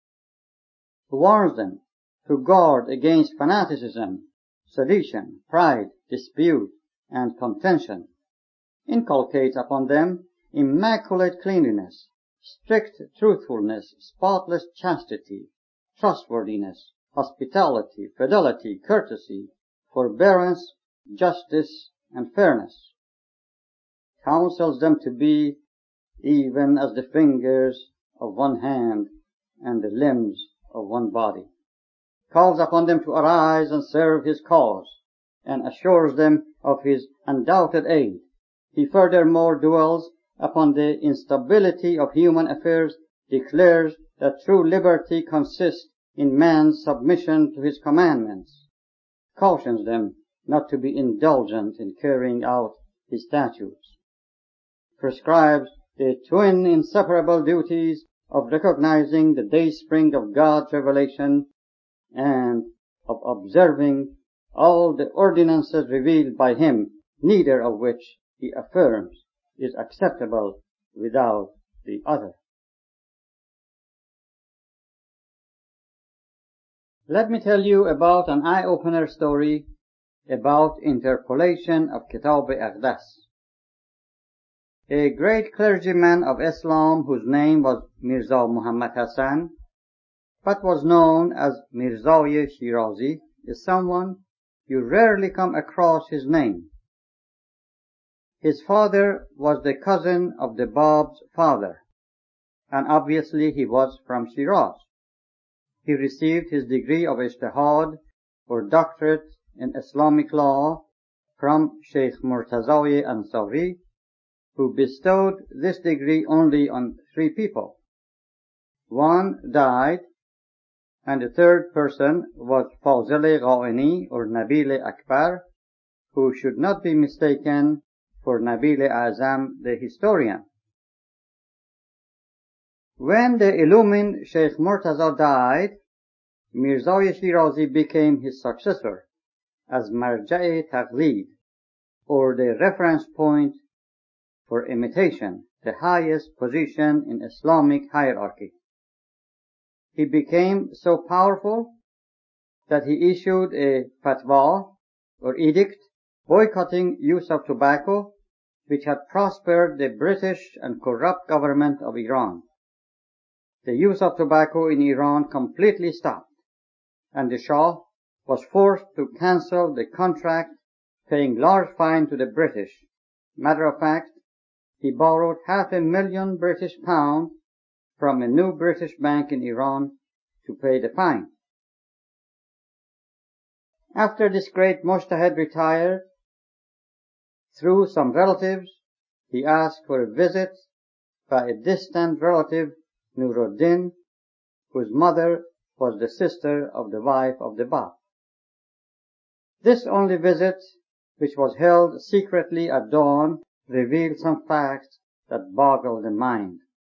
warns them to guard against fanaticism, sedition, pride, dispute, and contention, inculcates upon them immaculate cleanliness, strict truthfulness, spotless chastity, trustworthiness, hospitality, fidelity, courtesy, forbearance, justice, and fairness, counsels them to be even as the fingers of one hand and the limbs of one body, calls upon them to arise and serve his cause, and assures them of his undoubted aid. He furthermore dwells upon the instability of human affairs, declares that true liberty consists in man's submission to his commandments, cautions them not to be indulgent in carrying out his statutes, prescribes the twin inseparable duties of recognizing the dayspring of God's revelation and of observing all the ordinances revealed by him, neither of which, he affirms, is acceptable without the other. Let me tell you about an eye-opener story about interpolation of Kitab-i-Aqdas. A great clergyman of Islam whose name was Mirza Muhammad Hassan, but was known as Mirza Shirazi, is someone you rarely come across his name. His father was the cousin of the Bab's father, and obviously he was from Shiraz. He received his degree of Ijtihad, or doctorate in Islamic law, from Sheikh Murtaza Ansari, who bestowed this degree only on three people. One died, and the third person was Fazil Ghaini, or Nabil Akbar, who should not be mistaken for Nabil Azam the historian. When the illumined Sheikh Murtaza died, Mirza Shirazi became his successor as Marja'i Taqlid, or the reference point for imitation, the highest position in Islamic hierarchy. He became so powerful that he issued a fatwa, or edict, boycotting use of tobacco, which had prospered the British and corrupt government of Iran. the use of tobacco in Iran completely stopped, and the Shah was forced to cancel the contract, paying large fine to the British. Matter of fact, he borrowed half a million British pounds from a new British bank in Iran to pay the fine. After this great mujtahid retired, through some relatives, he asked for a visit by a distant relative, Nuruddin, whose mother was the sister of the wife of the Bab. This only visit, which was held secretly at dawn, revealed some facts that boggled the mind.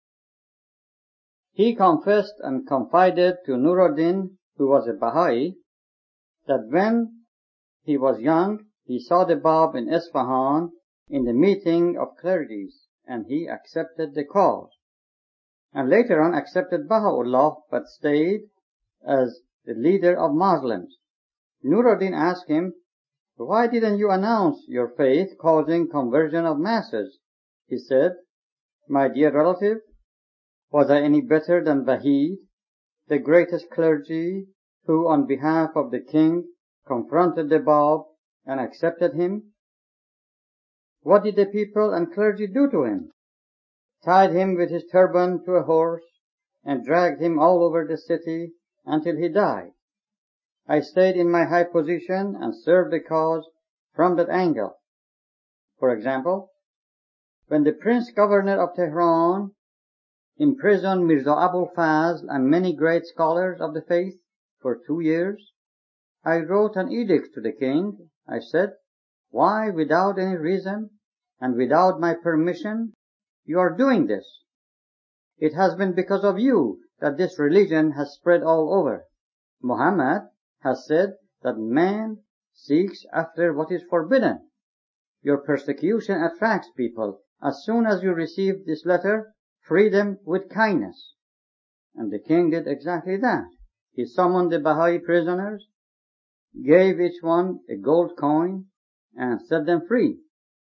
He confessed and confided to Nuruddin, who was a Baha'i, that when he was young, he saw the Bab in Isfahan in the meeting of clergies, and he accepted the cause, and later on accepted Baha'u'llah, but stayed as the leader of Muslims. Nuruddin asked him, "Why didn't you announce your faith, causing conversion of masses?" He said, "My dear relative, was I any better than Wahid, the greatest clergy, who on behalf of the king confronted the Bab and accepted him? What did the people and clergy do to him? Tied him with his turban to a horse and dragged him all over the city until he died. I stayed in my high position and served the cause from that angle. For example, when the Prince Governor of Tehran imprisoned Mirza Abul Fazl and many great scholars of the faith for two years, I wrote an edict to the king. I said, 'Why, without any reason and without my permission, you are doing this? It has been because of you that this religion has spread all over. Muhammad has said that man seeks after what is forbidden. Your persecution attracts people. As soon as you receive this letter, free them with kindness.' And the king did exactly that. He summoned the Baha'i prisoners, gave each one a gold coin, and set them free.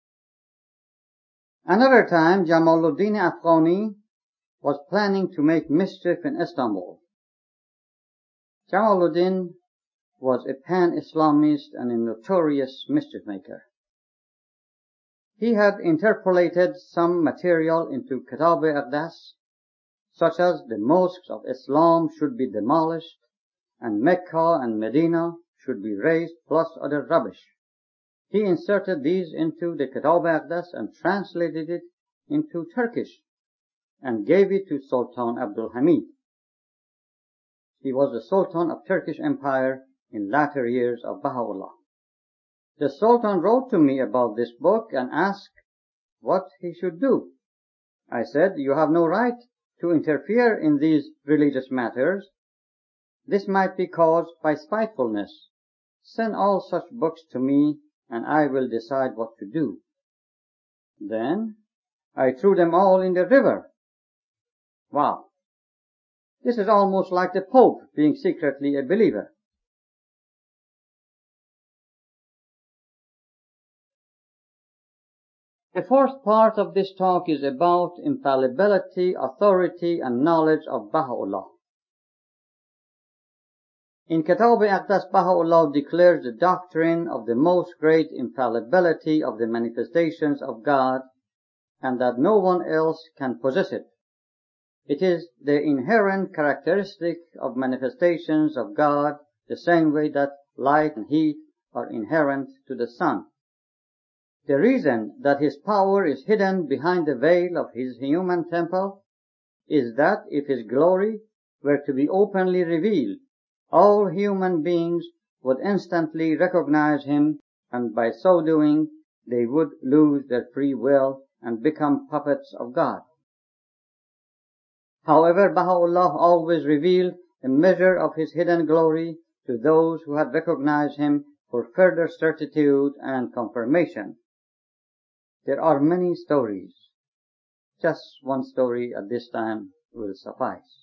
Another time, Jamaluddin Afghani was planning to make mischief in Istanbul. Jamaluddin was a pan-Islamist and a notorious mischief maker. He had interpolated some material into Kitab-e-Aqdas, such as the mosques of Islam should be demolished and Mecca and Medina should be razed, plus other rubbish. He inserted these into the Kitab-e-Aqdas and translated it into Turkish and gave it to Sultan Abdul Hamid. He was the Sultan of Turkish Empire in latter years of Baha'u'llah. The Sultan wrote to me about this book and asked what he should do. I said, "You have no right to interfere in these religious matters. This might be caused by spitefulness. Send all such books to me and I will decide what to do." Then I threw them all in the river. Wow. This is almost like the Pope being secretly a believer. The fourth part of this talk is about infallibility, authority, and knowledge of Baha'u'llah. In Kitab-e-Aqdas, Baha'u'llah declares the doctrine of the most great infallibility of the manifestations of God, and that no one else can possess it. It is the inherent characteristic of manifestations of God, the same way that light and heat are inherent to the sun. The reason that his power is hidden behind the veil of his human temple is that if his glory were to be openly revealed, all human beings would instantly recognize him, and by so doing, they would lose their free will and become puppets of God. However, Baha'u'llah always revealed a measure of his hidden glory to those who had recognized him for further certitude and confirmation. There are many stories. Just one story at this time will suffice.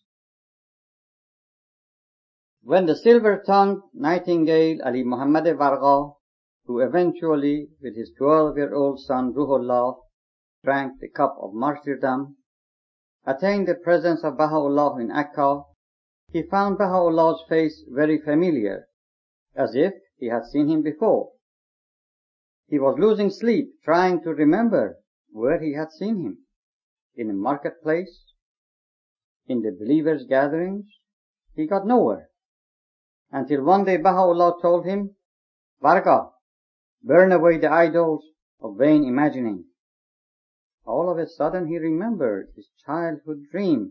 When the silver-tongued nightingale Ali Muhammad Vargha, who eventually, with his twelve-year-old son Ruhullah, drank the cup of martyrdom, attained the presence of Baha'u'llah in Akka, he found Baha'u'llah's face very familiar, as if he had seen him before. He was losing sleep trying to remember where he had seen him. In a marketplace, in the believers' gatherings, he got nowhere. Until one day Baha'u'llah told him, Varga, burn away the idols of vain imagining. All of a sudden he remembered his childhood dream.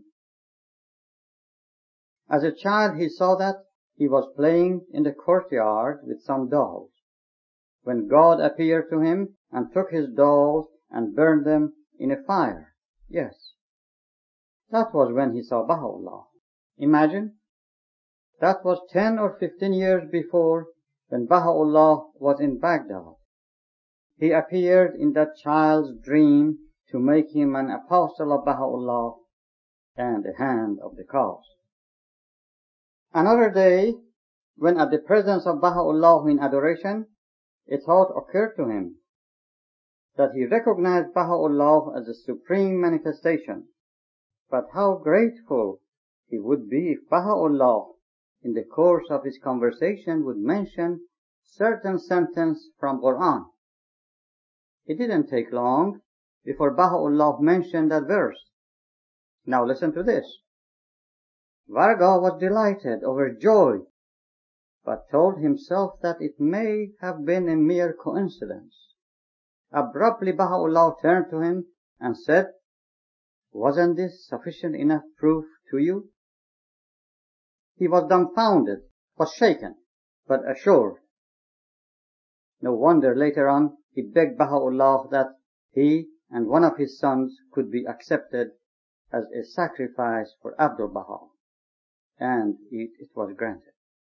As a child he saw that he was playing in the courtyard with some dolls, when God appeared to him and took his dolls and burned them in a fire. Yes, that was when he saw Baha'u'llah. Imagine, that was ten or fifteen years before, when Baha'u'llah was in Baghdad. He appeared in that child's dream to make him an apostle of Baha'u'llah and a hand of the cause. Another day, when at the presence of Baha'u'llah in adoration, a thought occurred to him that he recognized Baha'u'llah as a supreme manifestation. But how grateful he would be if Baha'u'llah, in the course of his conversation, would mention certain sentence from Quran. It didn't take long before Baha'u'llah mentioned that verse. Now listen to this. Varga was delighted, overjoyed, but told himself that it may have been a mere coincidence. Abruptly Baha'u'llah turned to him and said, Wasn't this sufficient enough proof to you? He was dumbfounded, was shaken, but assured. No wonder later on he begged Baha'u'llah that he and one of his sons could be accepted as a sacrifice for Abdul Baha, and it, it was granted.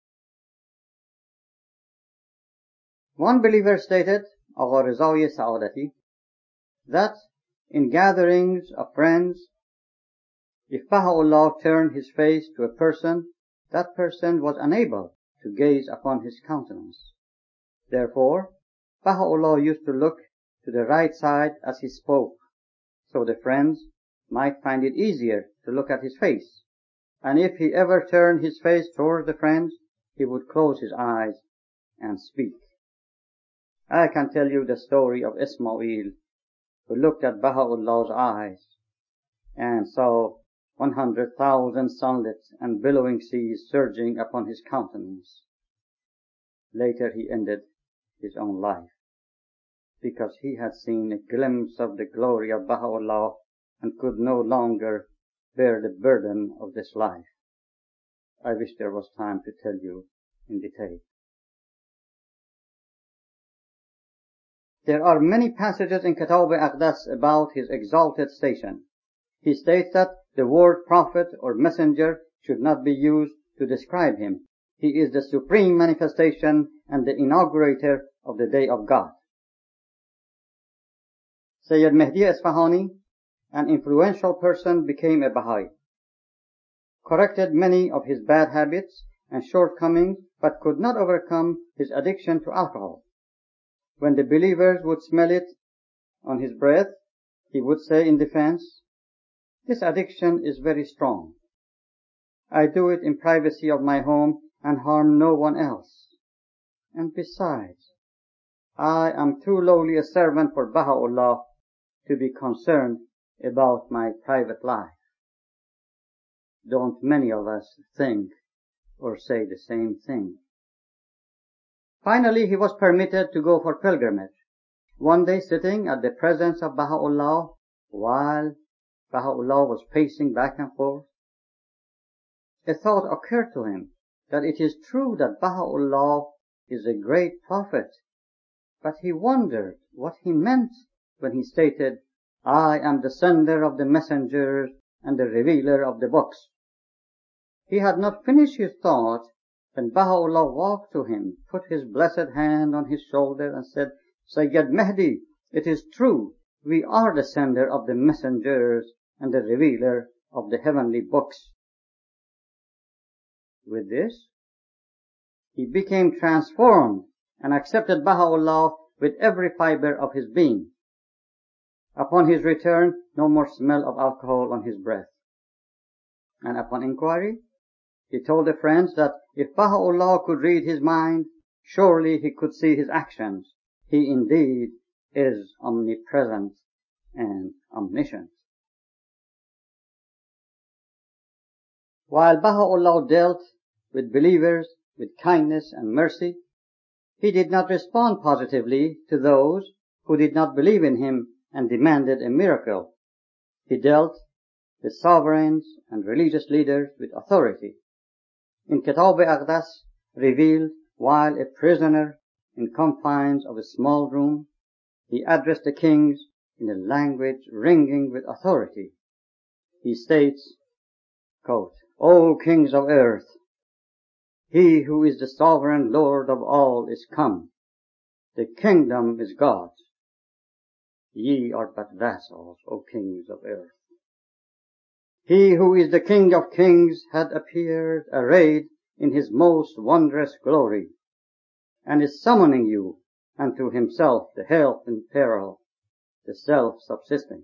One believer stated, Agha Rizai Sa'adati, that in gatherings of friends, if Baha'u'llah turned his face to a person, that person was unable to gaze upon his countenance. Therefore, Baha'u'llah used to look to the right side as he spoke, so the friends might find it easier to look at his face. And if he ever turned his face towards the friends, he would close his eyes and speak. I can tell you the story of Ismail, who looked at Baha'u'llah's eyes and saw one hundred thousand sunlets and billowing seas surging upon his countenance. Later he ended his own life, because he had seen a glimpse of the glory of Baha'u'llah and could no longer bear the burden of this life. I wish there was time to tell you in detail. There are many passages in Kitab-i-Aqdas about his exalted station. He states that the word prophet or messenger should not be used to describe him. He is the supreme manifestation and the inaugurator of the day of God. Sayyid Mehdi Isfahani, an influential person, became a Baha'i, corrected many of his bad habits and shortcomings, but could not overcome his addiction to alcohol. When the believers would smell it on his breath, he would say in defense, This addiction is very strong. I do it in privacy of my home and harm no one else. And besides, I am too lowly a servant for Baha'u'llah to be concerned about my private life. Don't many of us think or say the same thing? Finally, he was permitted to go for pilgrimage. One day, sitting at the presence of Baha'u'llah, while Baha'u'llah was pacing back and forth, a thought occurred to him that it is true that Baha'u'llah is a great prophet, but he wondered what he meant when he stated, I am the sender of the messengers and the revealer of the books. He had not finished his thought when Baha'u'llah walked to him, put his blessed hand on his shoulder and said, Sayyid Mehdi, it is true, we are the sender of the messengers and the revealer of the heavenly books. With this, he became transformed and accepted Baha'u'llah with every fiber of his being. Upon his return, no more smell of alcohol on his breath. And upon inquiry, he told the friends that if Baha'u'llah could read his mind, surely he could see his actions. He indeed is omnipresent and omniscient. While Baha'u'llah dealt with believers with kindness and mercy, he did not respond positively to those who did not believe in him and demanded a miracle. He dealt with sovereigns and religious leaders with authority. In Kitab-i-Aqdas, revealed while a prisoner in confines of a small room, he addressed the kings in a language ringing with authority. He states, quote, "O kings of earth, he who is the sovereign Lord of all is come. The kingdom is God's. Ye are but vassals, O kings of earth. He who is the King of kings hath appeared arrayed in his most wondrous glory, and is summoning you unto himself, the help in peril, the self-subsisting."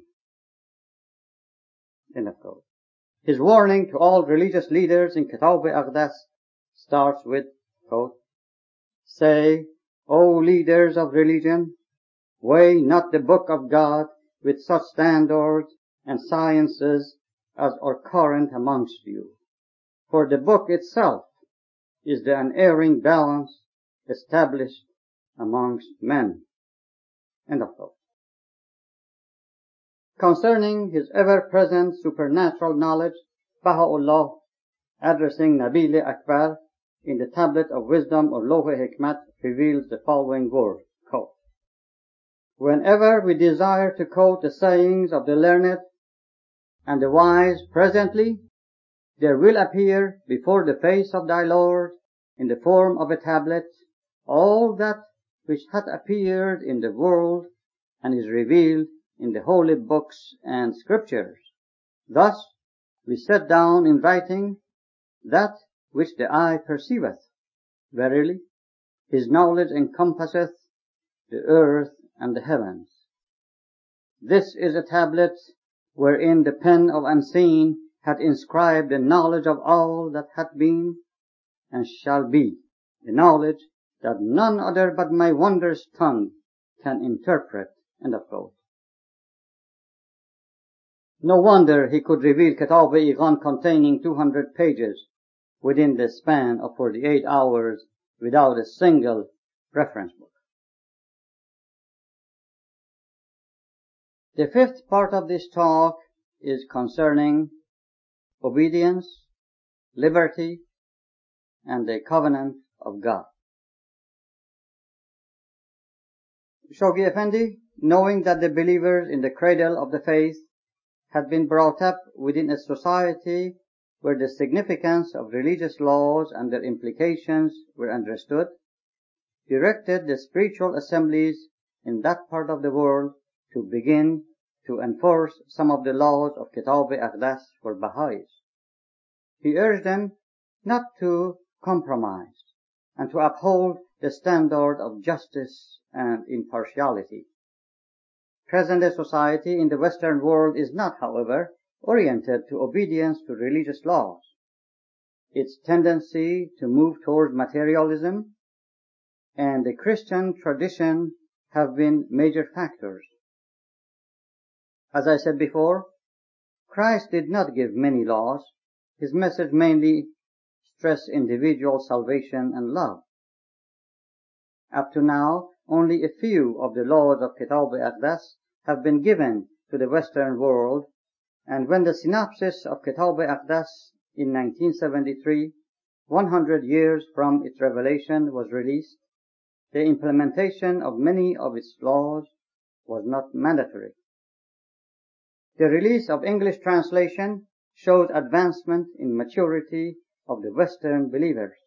End of quote. His warning to all religious leaders in Kitab-i-Aqdas starts with, quote, "Say, O leaders of religion, weigh not the book of God with such standards and sciences as are current amongst you. For the book itself is the unerring balance established amongst men." End of quote. Concerning his ever-present supernatural knowledge, Baha'u'llah, addressing Nabil Akbar in the Tablet of Wisdom or Lawh-i-Hikmat, reveals the following words, quote, "Whenever we desire to quote the sayings of the learned and the wise presently, there will appear before the face of thy Lord in the form of a tablet all that which hath appeared in the world and is revealed in the holy books and scriptures. Thus we set down in writing that which the eye perceiveth. Verily, his knowledge encompasseth the earth and the heavens. This is a tablet wherein the pen of unseen hath inscribed the knowledge of all that hath been and shall be, the knowledge that none other but my wondrous tongue can interpret." End of quote. No wonder he could reveal Kitab-i-Iqan containing two hundred pages within the span of forty-eight hours without a single reference book. The fifth part of this talk is concerning obedience, liberty, and the covenant of God. Shoghi Effendi, knowing that the believers in the cradle of the faith had been brought up within a society where the significance of religious laws and their implications were understood, directed the spiritual assemblies in that part of the world to begin to enforce some of the laws of Kitab-i-Aqdas for Baha'is. He urged them not to compromise and to uphold the standard of justice and impartiality. Present-day society in the Western world is not, however, oriented to obedience to religious laws. Its tendency to move towards materialism and the Christian tradition have been major factors. As I said before, Christ did not give many laws. His message mainly stressed individual salvation and love. Up to now, only a few of the laws of Kitab-i-Aqdas have been given to the Western world, and when the synopsis of Kitab-i-Aqdas in nineteen seventy-three, one hundred years from its revelation, was released, the implementation of many of its laws was not mandatory. The release of English translation shows advancement in maturity of the Western believers.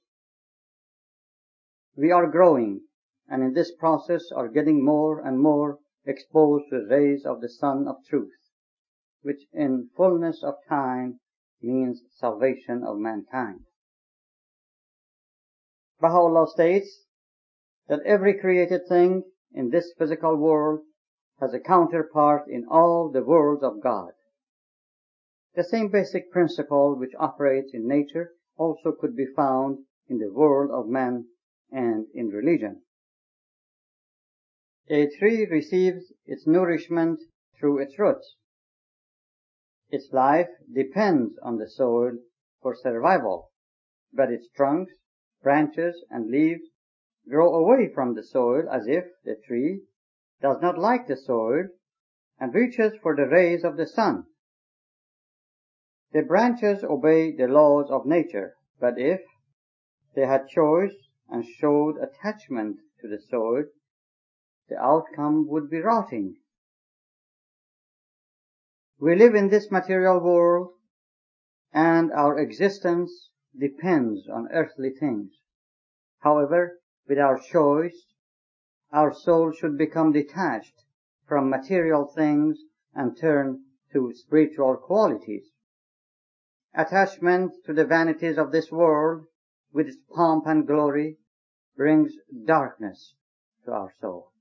We are growing, and in this process are getting more and more exposed to the rays of the Sun of Truth, which in fullness of time means salvation of mankind. Baha'u'llah states that every created thing in this physical world has a counterpart in all the worlds of God. The same basic principle which operates in nature also could be found in the world of man and in religion. A tree receives its nourishment through its roots. Its life depends on the soil for survival, but its trunks, branches, and leaves grow away from the soil as if the tree does not like the soil and reaches for the rays of the sun. The branches obey the laws of nature, but if they had choice and showed attachment to the soil, the outcome would be rotting. We live in this material world, and our existence depends on earthly things. However, with our choice, our soul should become detached from material things and turn to spiritual qualities. Attachment to the vanities of this world, with its pomp and glory, brings darkness to our soul.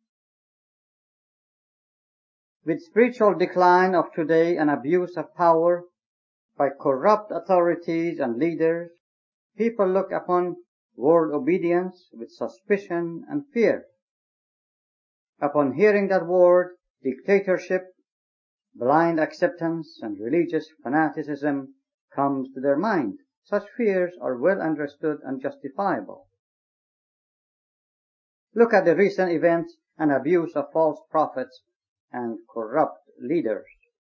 With spiritual decline of today and abuse of power by corrupt authorities and leaders, people look upon world obedience with suspicion and fear. Upon hearing that word, dictatorship, blind acceptance, and religious fanaticism comes to their mind. Such fears are well understood and justifiable. Look at the recent events and abuse of false prophets and corrupt leaders.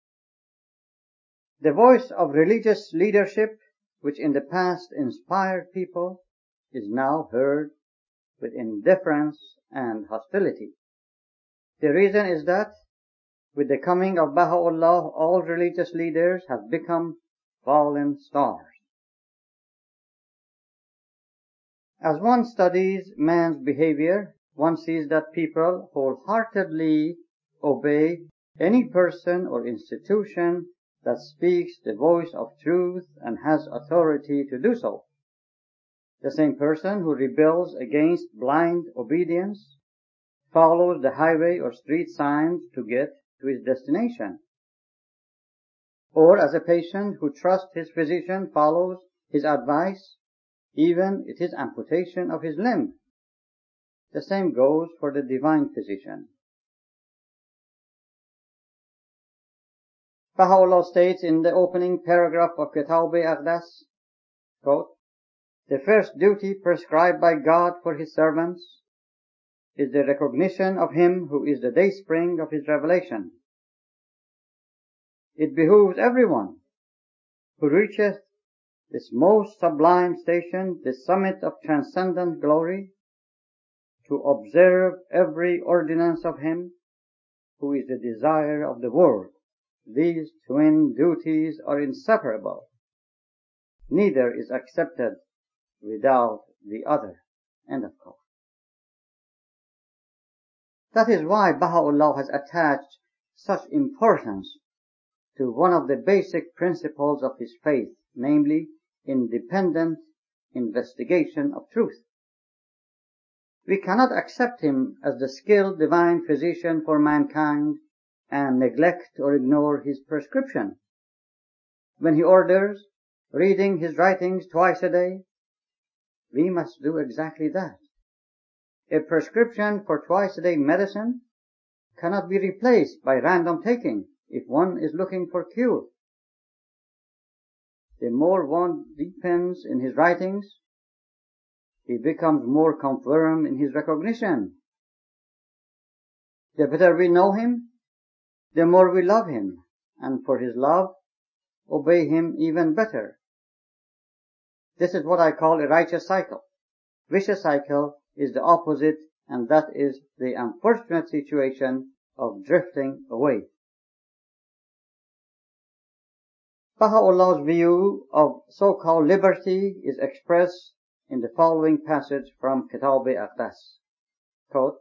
The voice of religious leadership, which in the past inspired people, is now heard with indifference and hostility. The reason is that with the coming of Baha'u'llah, all religious leaders have become fallen stars. As one studies man's behavior, one sees that people wholeheartedly obey any person or institution that speaks the voice of truth and has authority to do so. The same person who rebels against blind obedience follows the highway or street signs to get to his destination. Or as a patient who trusts his physician follows his advice, even if it is amputation of his limb. The same goes for the divine physician. Baha'u'llah states in the opening paragraph of Kitab-i-Aqdas, quote, "The first duty prescribed by God for His servants is the recognition of Him who is the dayspring of His revelation. It behooves everyone who reacheth this most sublime station, the summit of transcendent glory, to observe every ordinance of Him who is the desire of the world. These twin duties are inseparable. Neither is accepted without the other." End of quote. That is why Baha'u'llah has attached such importance to one of the basic principles of his faith, namely independent investigation of truth. We cannot accept him as the skilled divine physician for mankind and neglect or ignore his prescription. When he orders reading his writings twice a day, we must do exactly that. A prescription for twice a day medicine cannot be replaced by random taking if one is looking for cure. The more one deepens in his writings, he becomes more confirmed in his recognition. The better we know him, the more we love him, and for his love, obey him even better. This is what I call a righteous cycle. Vicious cycle is the opposite, and that is the unfortunate situation of drifting away. Baha'u'llah's view of so-called liberty is expressed in the following passage from Kitab-i-Aqdas. Quote,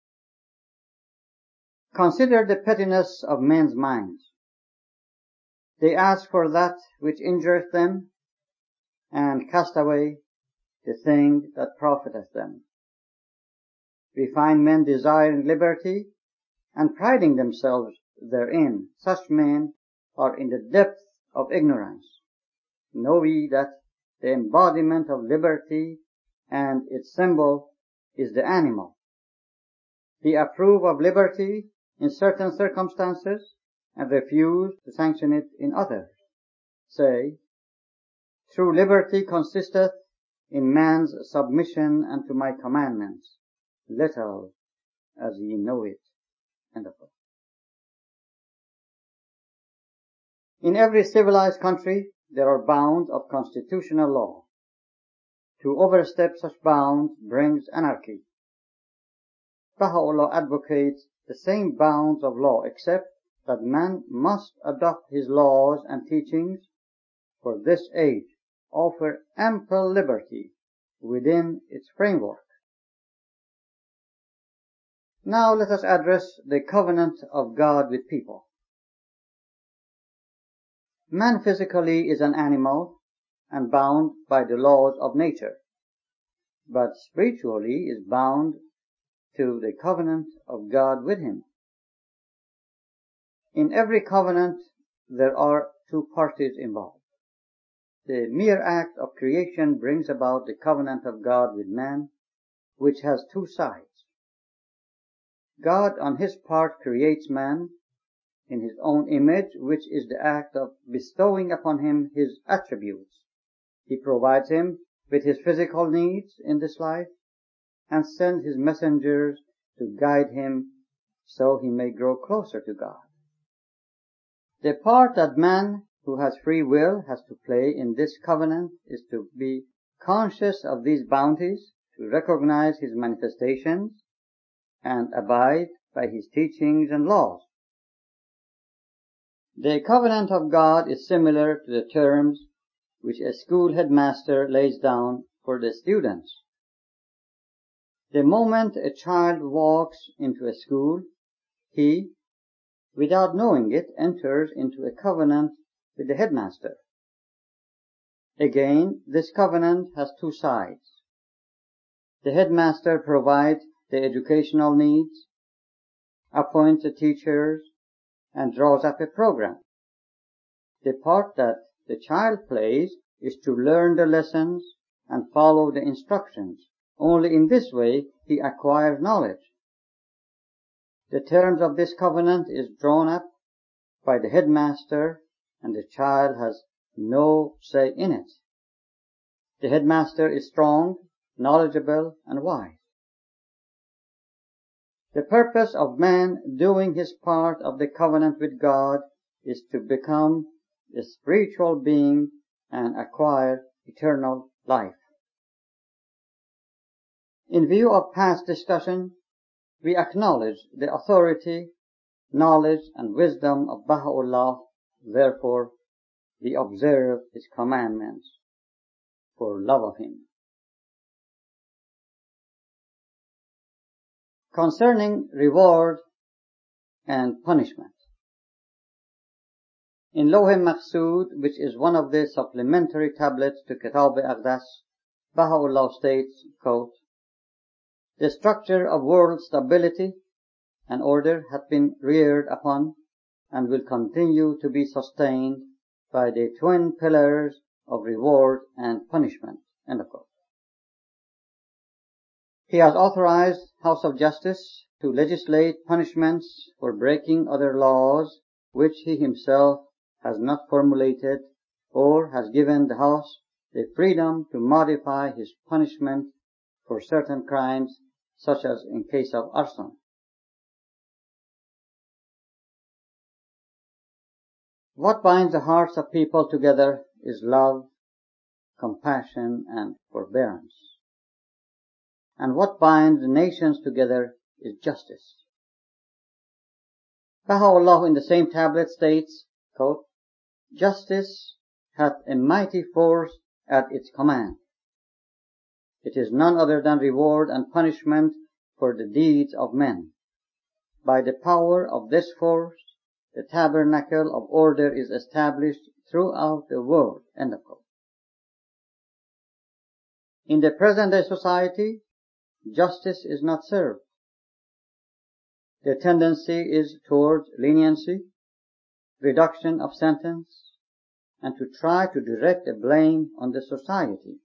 "Consider the pettiness of men's minds. They ask for that which injureth them, and cast away the thing that profiteth them. We find men desiring liberty and priding themselves therein. Such men are in the depth of ignorance. Know ye that the embodiment of liberty and its symbol is the animal. He approve of liberty in certain circumstances and refuse to sanction it in others. Say, true liberty consisteth in man's submission unto my commandments, little as ye know it. End of quote. In every civilized country, there are bounds of constitutional law. To overstep such bounds brings anarchy. Baha'u'llah advocates the same bounds of law, except that man must adopt his laws and teachings for this age offer ample liberty within its framework. Now let us address the covenant of God with people. Man physically is an animal and bound by the laws of nature, but spiritually is bound to the covenant of God with him. In every covenant there are two parties involved. The mere act of creation brings about the covenant of God with man, which has two sides. God on his part creates man in his own image, which is the act of bestowing upon him his attributes. He provides him with his physical needs in this life and sends his messengers to guide him so he may grow closer to God. The part that man who has free will has to play in this covenant is to be conscious of these bounties, to recognize his manifestations, and abide by his teachings and laws. The covenant of God is similar to the terms which a school headmaster lays down for the students. The moment a child walks into a school, he, without knowing it, enters into a covenant with the headmaster. Again, this covenant has two sides. The headmaster provides the educational needs, appoints the teachers, and draws up a program. The part that the child plays is to learn the lessons and follow the instructions. Only in this way he acquires knowledge. The terms of this covenant is drawn up by the headmaster, and the child has no say in it. The headmaster is strong, knowledgeable, and wise. The purpose of man doing his part of the covenant with God is to become a spiritual being and acquire eternal life. In view of past discussion, we acknowledge the authority, knowledge, and wisdom of Baha'u'llah. Therefore, we observe his commandments for love of him. Concerning reward and punishment. In Lawh Maqsood, which is one of the supplementary tablets to Kitab-i-Aqdas, Baha'u'llah states, quote, the structure of world stability and order hath been reared upon and will continue to be sustained by the twin pillars of reward and punishment. End of quote. He has authorized House of Justice to legislate punishments for breaking other laws which he himself has not formulated, or has given the House the freedom to modify his punishment for certain crimes, such as in case of arson. What binds the hearts of people together is love, compassion, and forbearance. And what binds the nations together is justice. Baha'u'llah in the same tablet states, quote, justice hath a mighty force at its command. It is none other than reward and punishment for the deeds of men. By the power of this force, the tabernacle of order is established throughout the world. End of quote. In the present day society, justice is not served. The tendency is towards leniency, reduction of sentence, and to try to direct the blame on the society.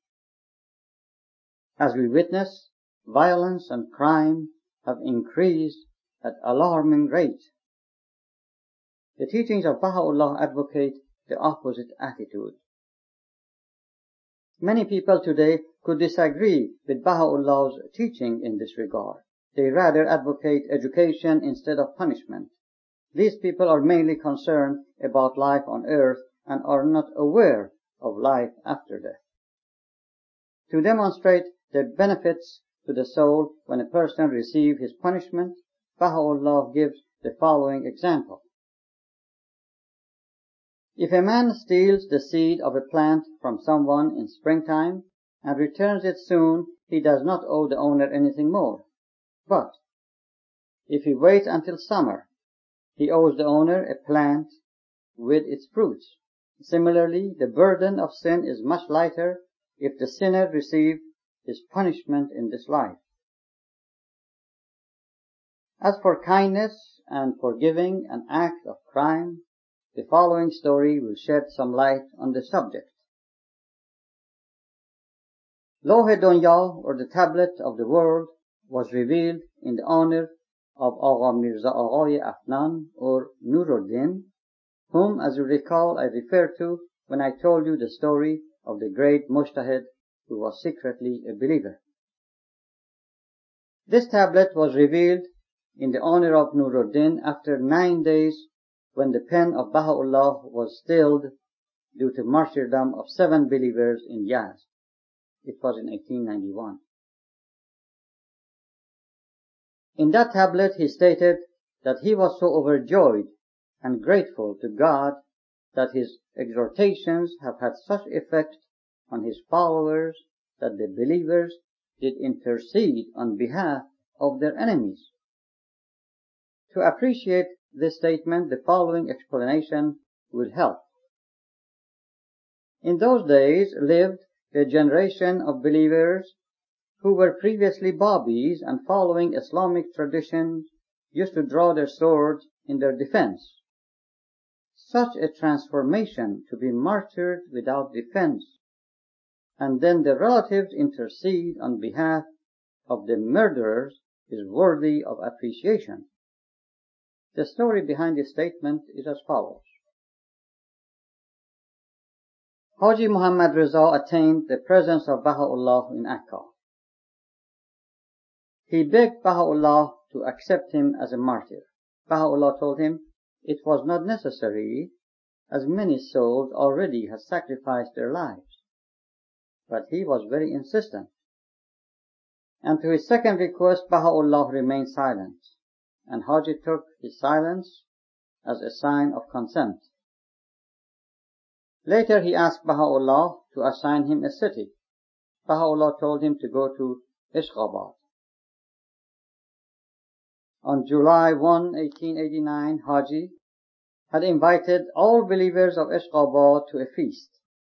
As we witness, violence and crime have increased at alarming rate. The teachings of Baha'u'llah advocate the opposite attitude. Many people today could disagree with Baha'u'llah's teaching in this regard. They rather advocate education instead of punishment. These people are mainly concerned about life on earth and are not aware of life after death. To demonstrate the benefits to the soul when a person receives his punishment, Baha'u'llah gives the following example. If a man steals the seed of a plant from someone in springtime and returns it soon, he does not owe the owner anything more. But if he waits until summer, he owes the owner a plant with its fruits. Similarly, the burden of sin is much lighter if the sinner receives his punishment in this life. As for kindness and forgiving an act of crime, the following story will shed some light on the subject. Lawh-e-Dunya, or the tablet of the world, was revealed in the honor of Agha Mirza Aghay Afnan, or Nuruddin, whom, as you recall, I referred to when I told you the story of the great Mujtahid who was secretly a believer. This tablet was revealed in the honor of Nuruddin after nine days when the pen of Baha'u'llah was stilled due to martyrdom of seven believers in Yazd. It was in eighteen ninety-one. In that tablet he stated that he was so overjoyed and grateful to God that his exhortations have had such effect on his followers that the believers did intercede on behalf of their enemies. To appreciate this statement, the following explanation will help. In those days lived a generation of believers who were previously Babis and following Islamic traditions used to draw their swords in their defense. Such a transformation to be martyred without defense, and then the relatives intercede on behalf of the murderers, is worthy of appreciation. The story behind this statement is as follows. Haji Muhammad Reza attained the presence of Baha'u'llah in Akka. He begged Baha'u'llah to accept him as a martyr. Baha'u'llah told him it was not necessary, as many souls already had sacrificed their lives. But he was very insistent. And to his second request, Baha'u'llah remained silent, and Haji took his silence as a sign of consent. Later he asked Baha'u'llah to assign him a city. Baha'u'llah told him to go to Ashgabad. On July first, eighteen eighty-nine, Haji had invited all believers of Ashgabad to a feast.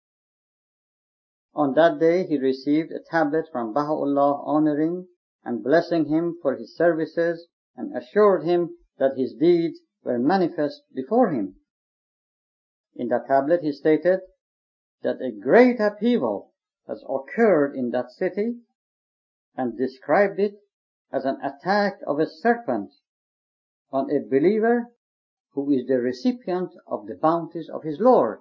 On that day he received a tablet from Baha'u'llah honoring and blessing him for his services and assured him that his deeds were manifest before him. In that tablet he stated that a great upheaval has occurred in that city and described it as an attack of a serpent on a believer who is the recipient of the bounties of his Lord.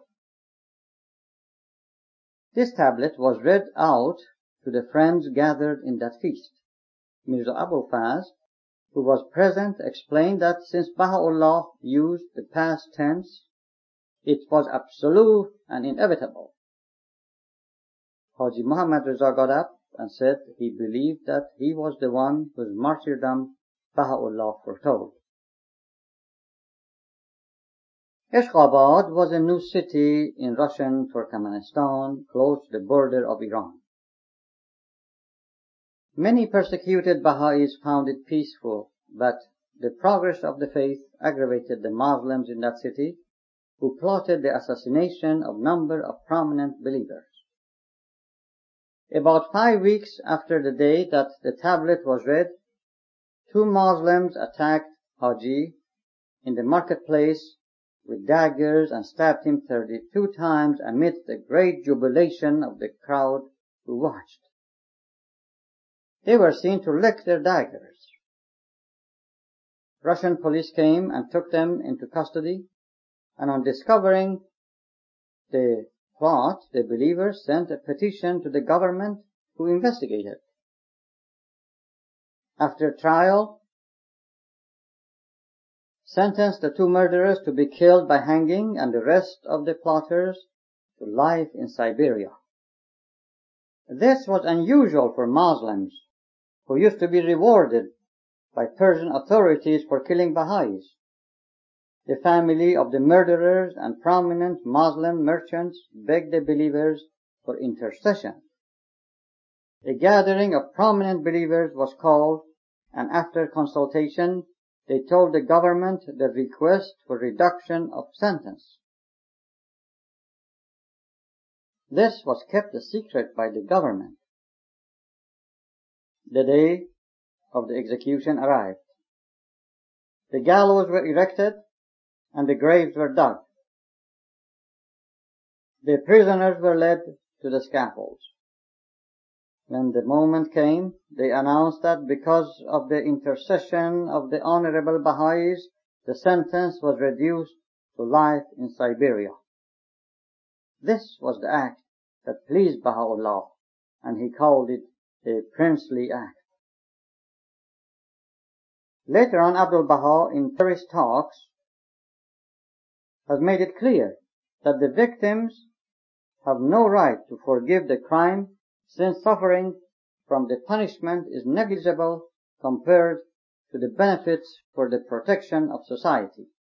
This tablet was read out to the friends gathered in that feast. Mirza Abu Faz, who was present, explained that since Baha'u'llah used the past tense, it was absolute and inevitable. Haji Muhammad Reza got up and said he believed that he was the one whose martyrdom Baha'u'llah foretold. Ashgabad was a new city in Russian Turkmenistan, close to the border of Iran. Many persecuted Baha'is found it peaceful, but the progress of the faith aggravated the Muslims in that city, who plotted the assassination of a number of prominent believers. About five weeks after the day that the tablet was read, two Muslims attacked Haji in the marketplace with daggers and stabbed him thirty-two times amidst the great jubilation of the crowd who watched. They were seen to lick their daggers. Russian police came and took them into custody, and on discovering the plot, the believers sent a petition to the government to investigate it. After trial, sentenced the two murderers to be killed by hanging and the rest of the plotters to life in Siberia. This was unusual for Muslims, who used to be rewarded by Persian authorities for killing Baha'is. The family of the murderers and prominent Muslim merchants begged the believers for intercession. A gathering of prominent believers was called, and after consultation, they told the government the request for reduction of sentence. This was kept a secret by the government. The day of the execution arrived. The gallows were erected and the graves were dug. The prisoners were led to the scaffolds. When the moment came, they announced that because of the intercession of the honorable Baha'is, the sentence was reduced to life in Siberia. This was the act that pleased Baha'u'llah, and he called it a princely act. Later on, Abdul Baha, in terrorist talks, has made it clear that the victims have no right to forgive the crime, since suffering from the punishment is negligible compared to the benefits for the protection of society.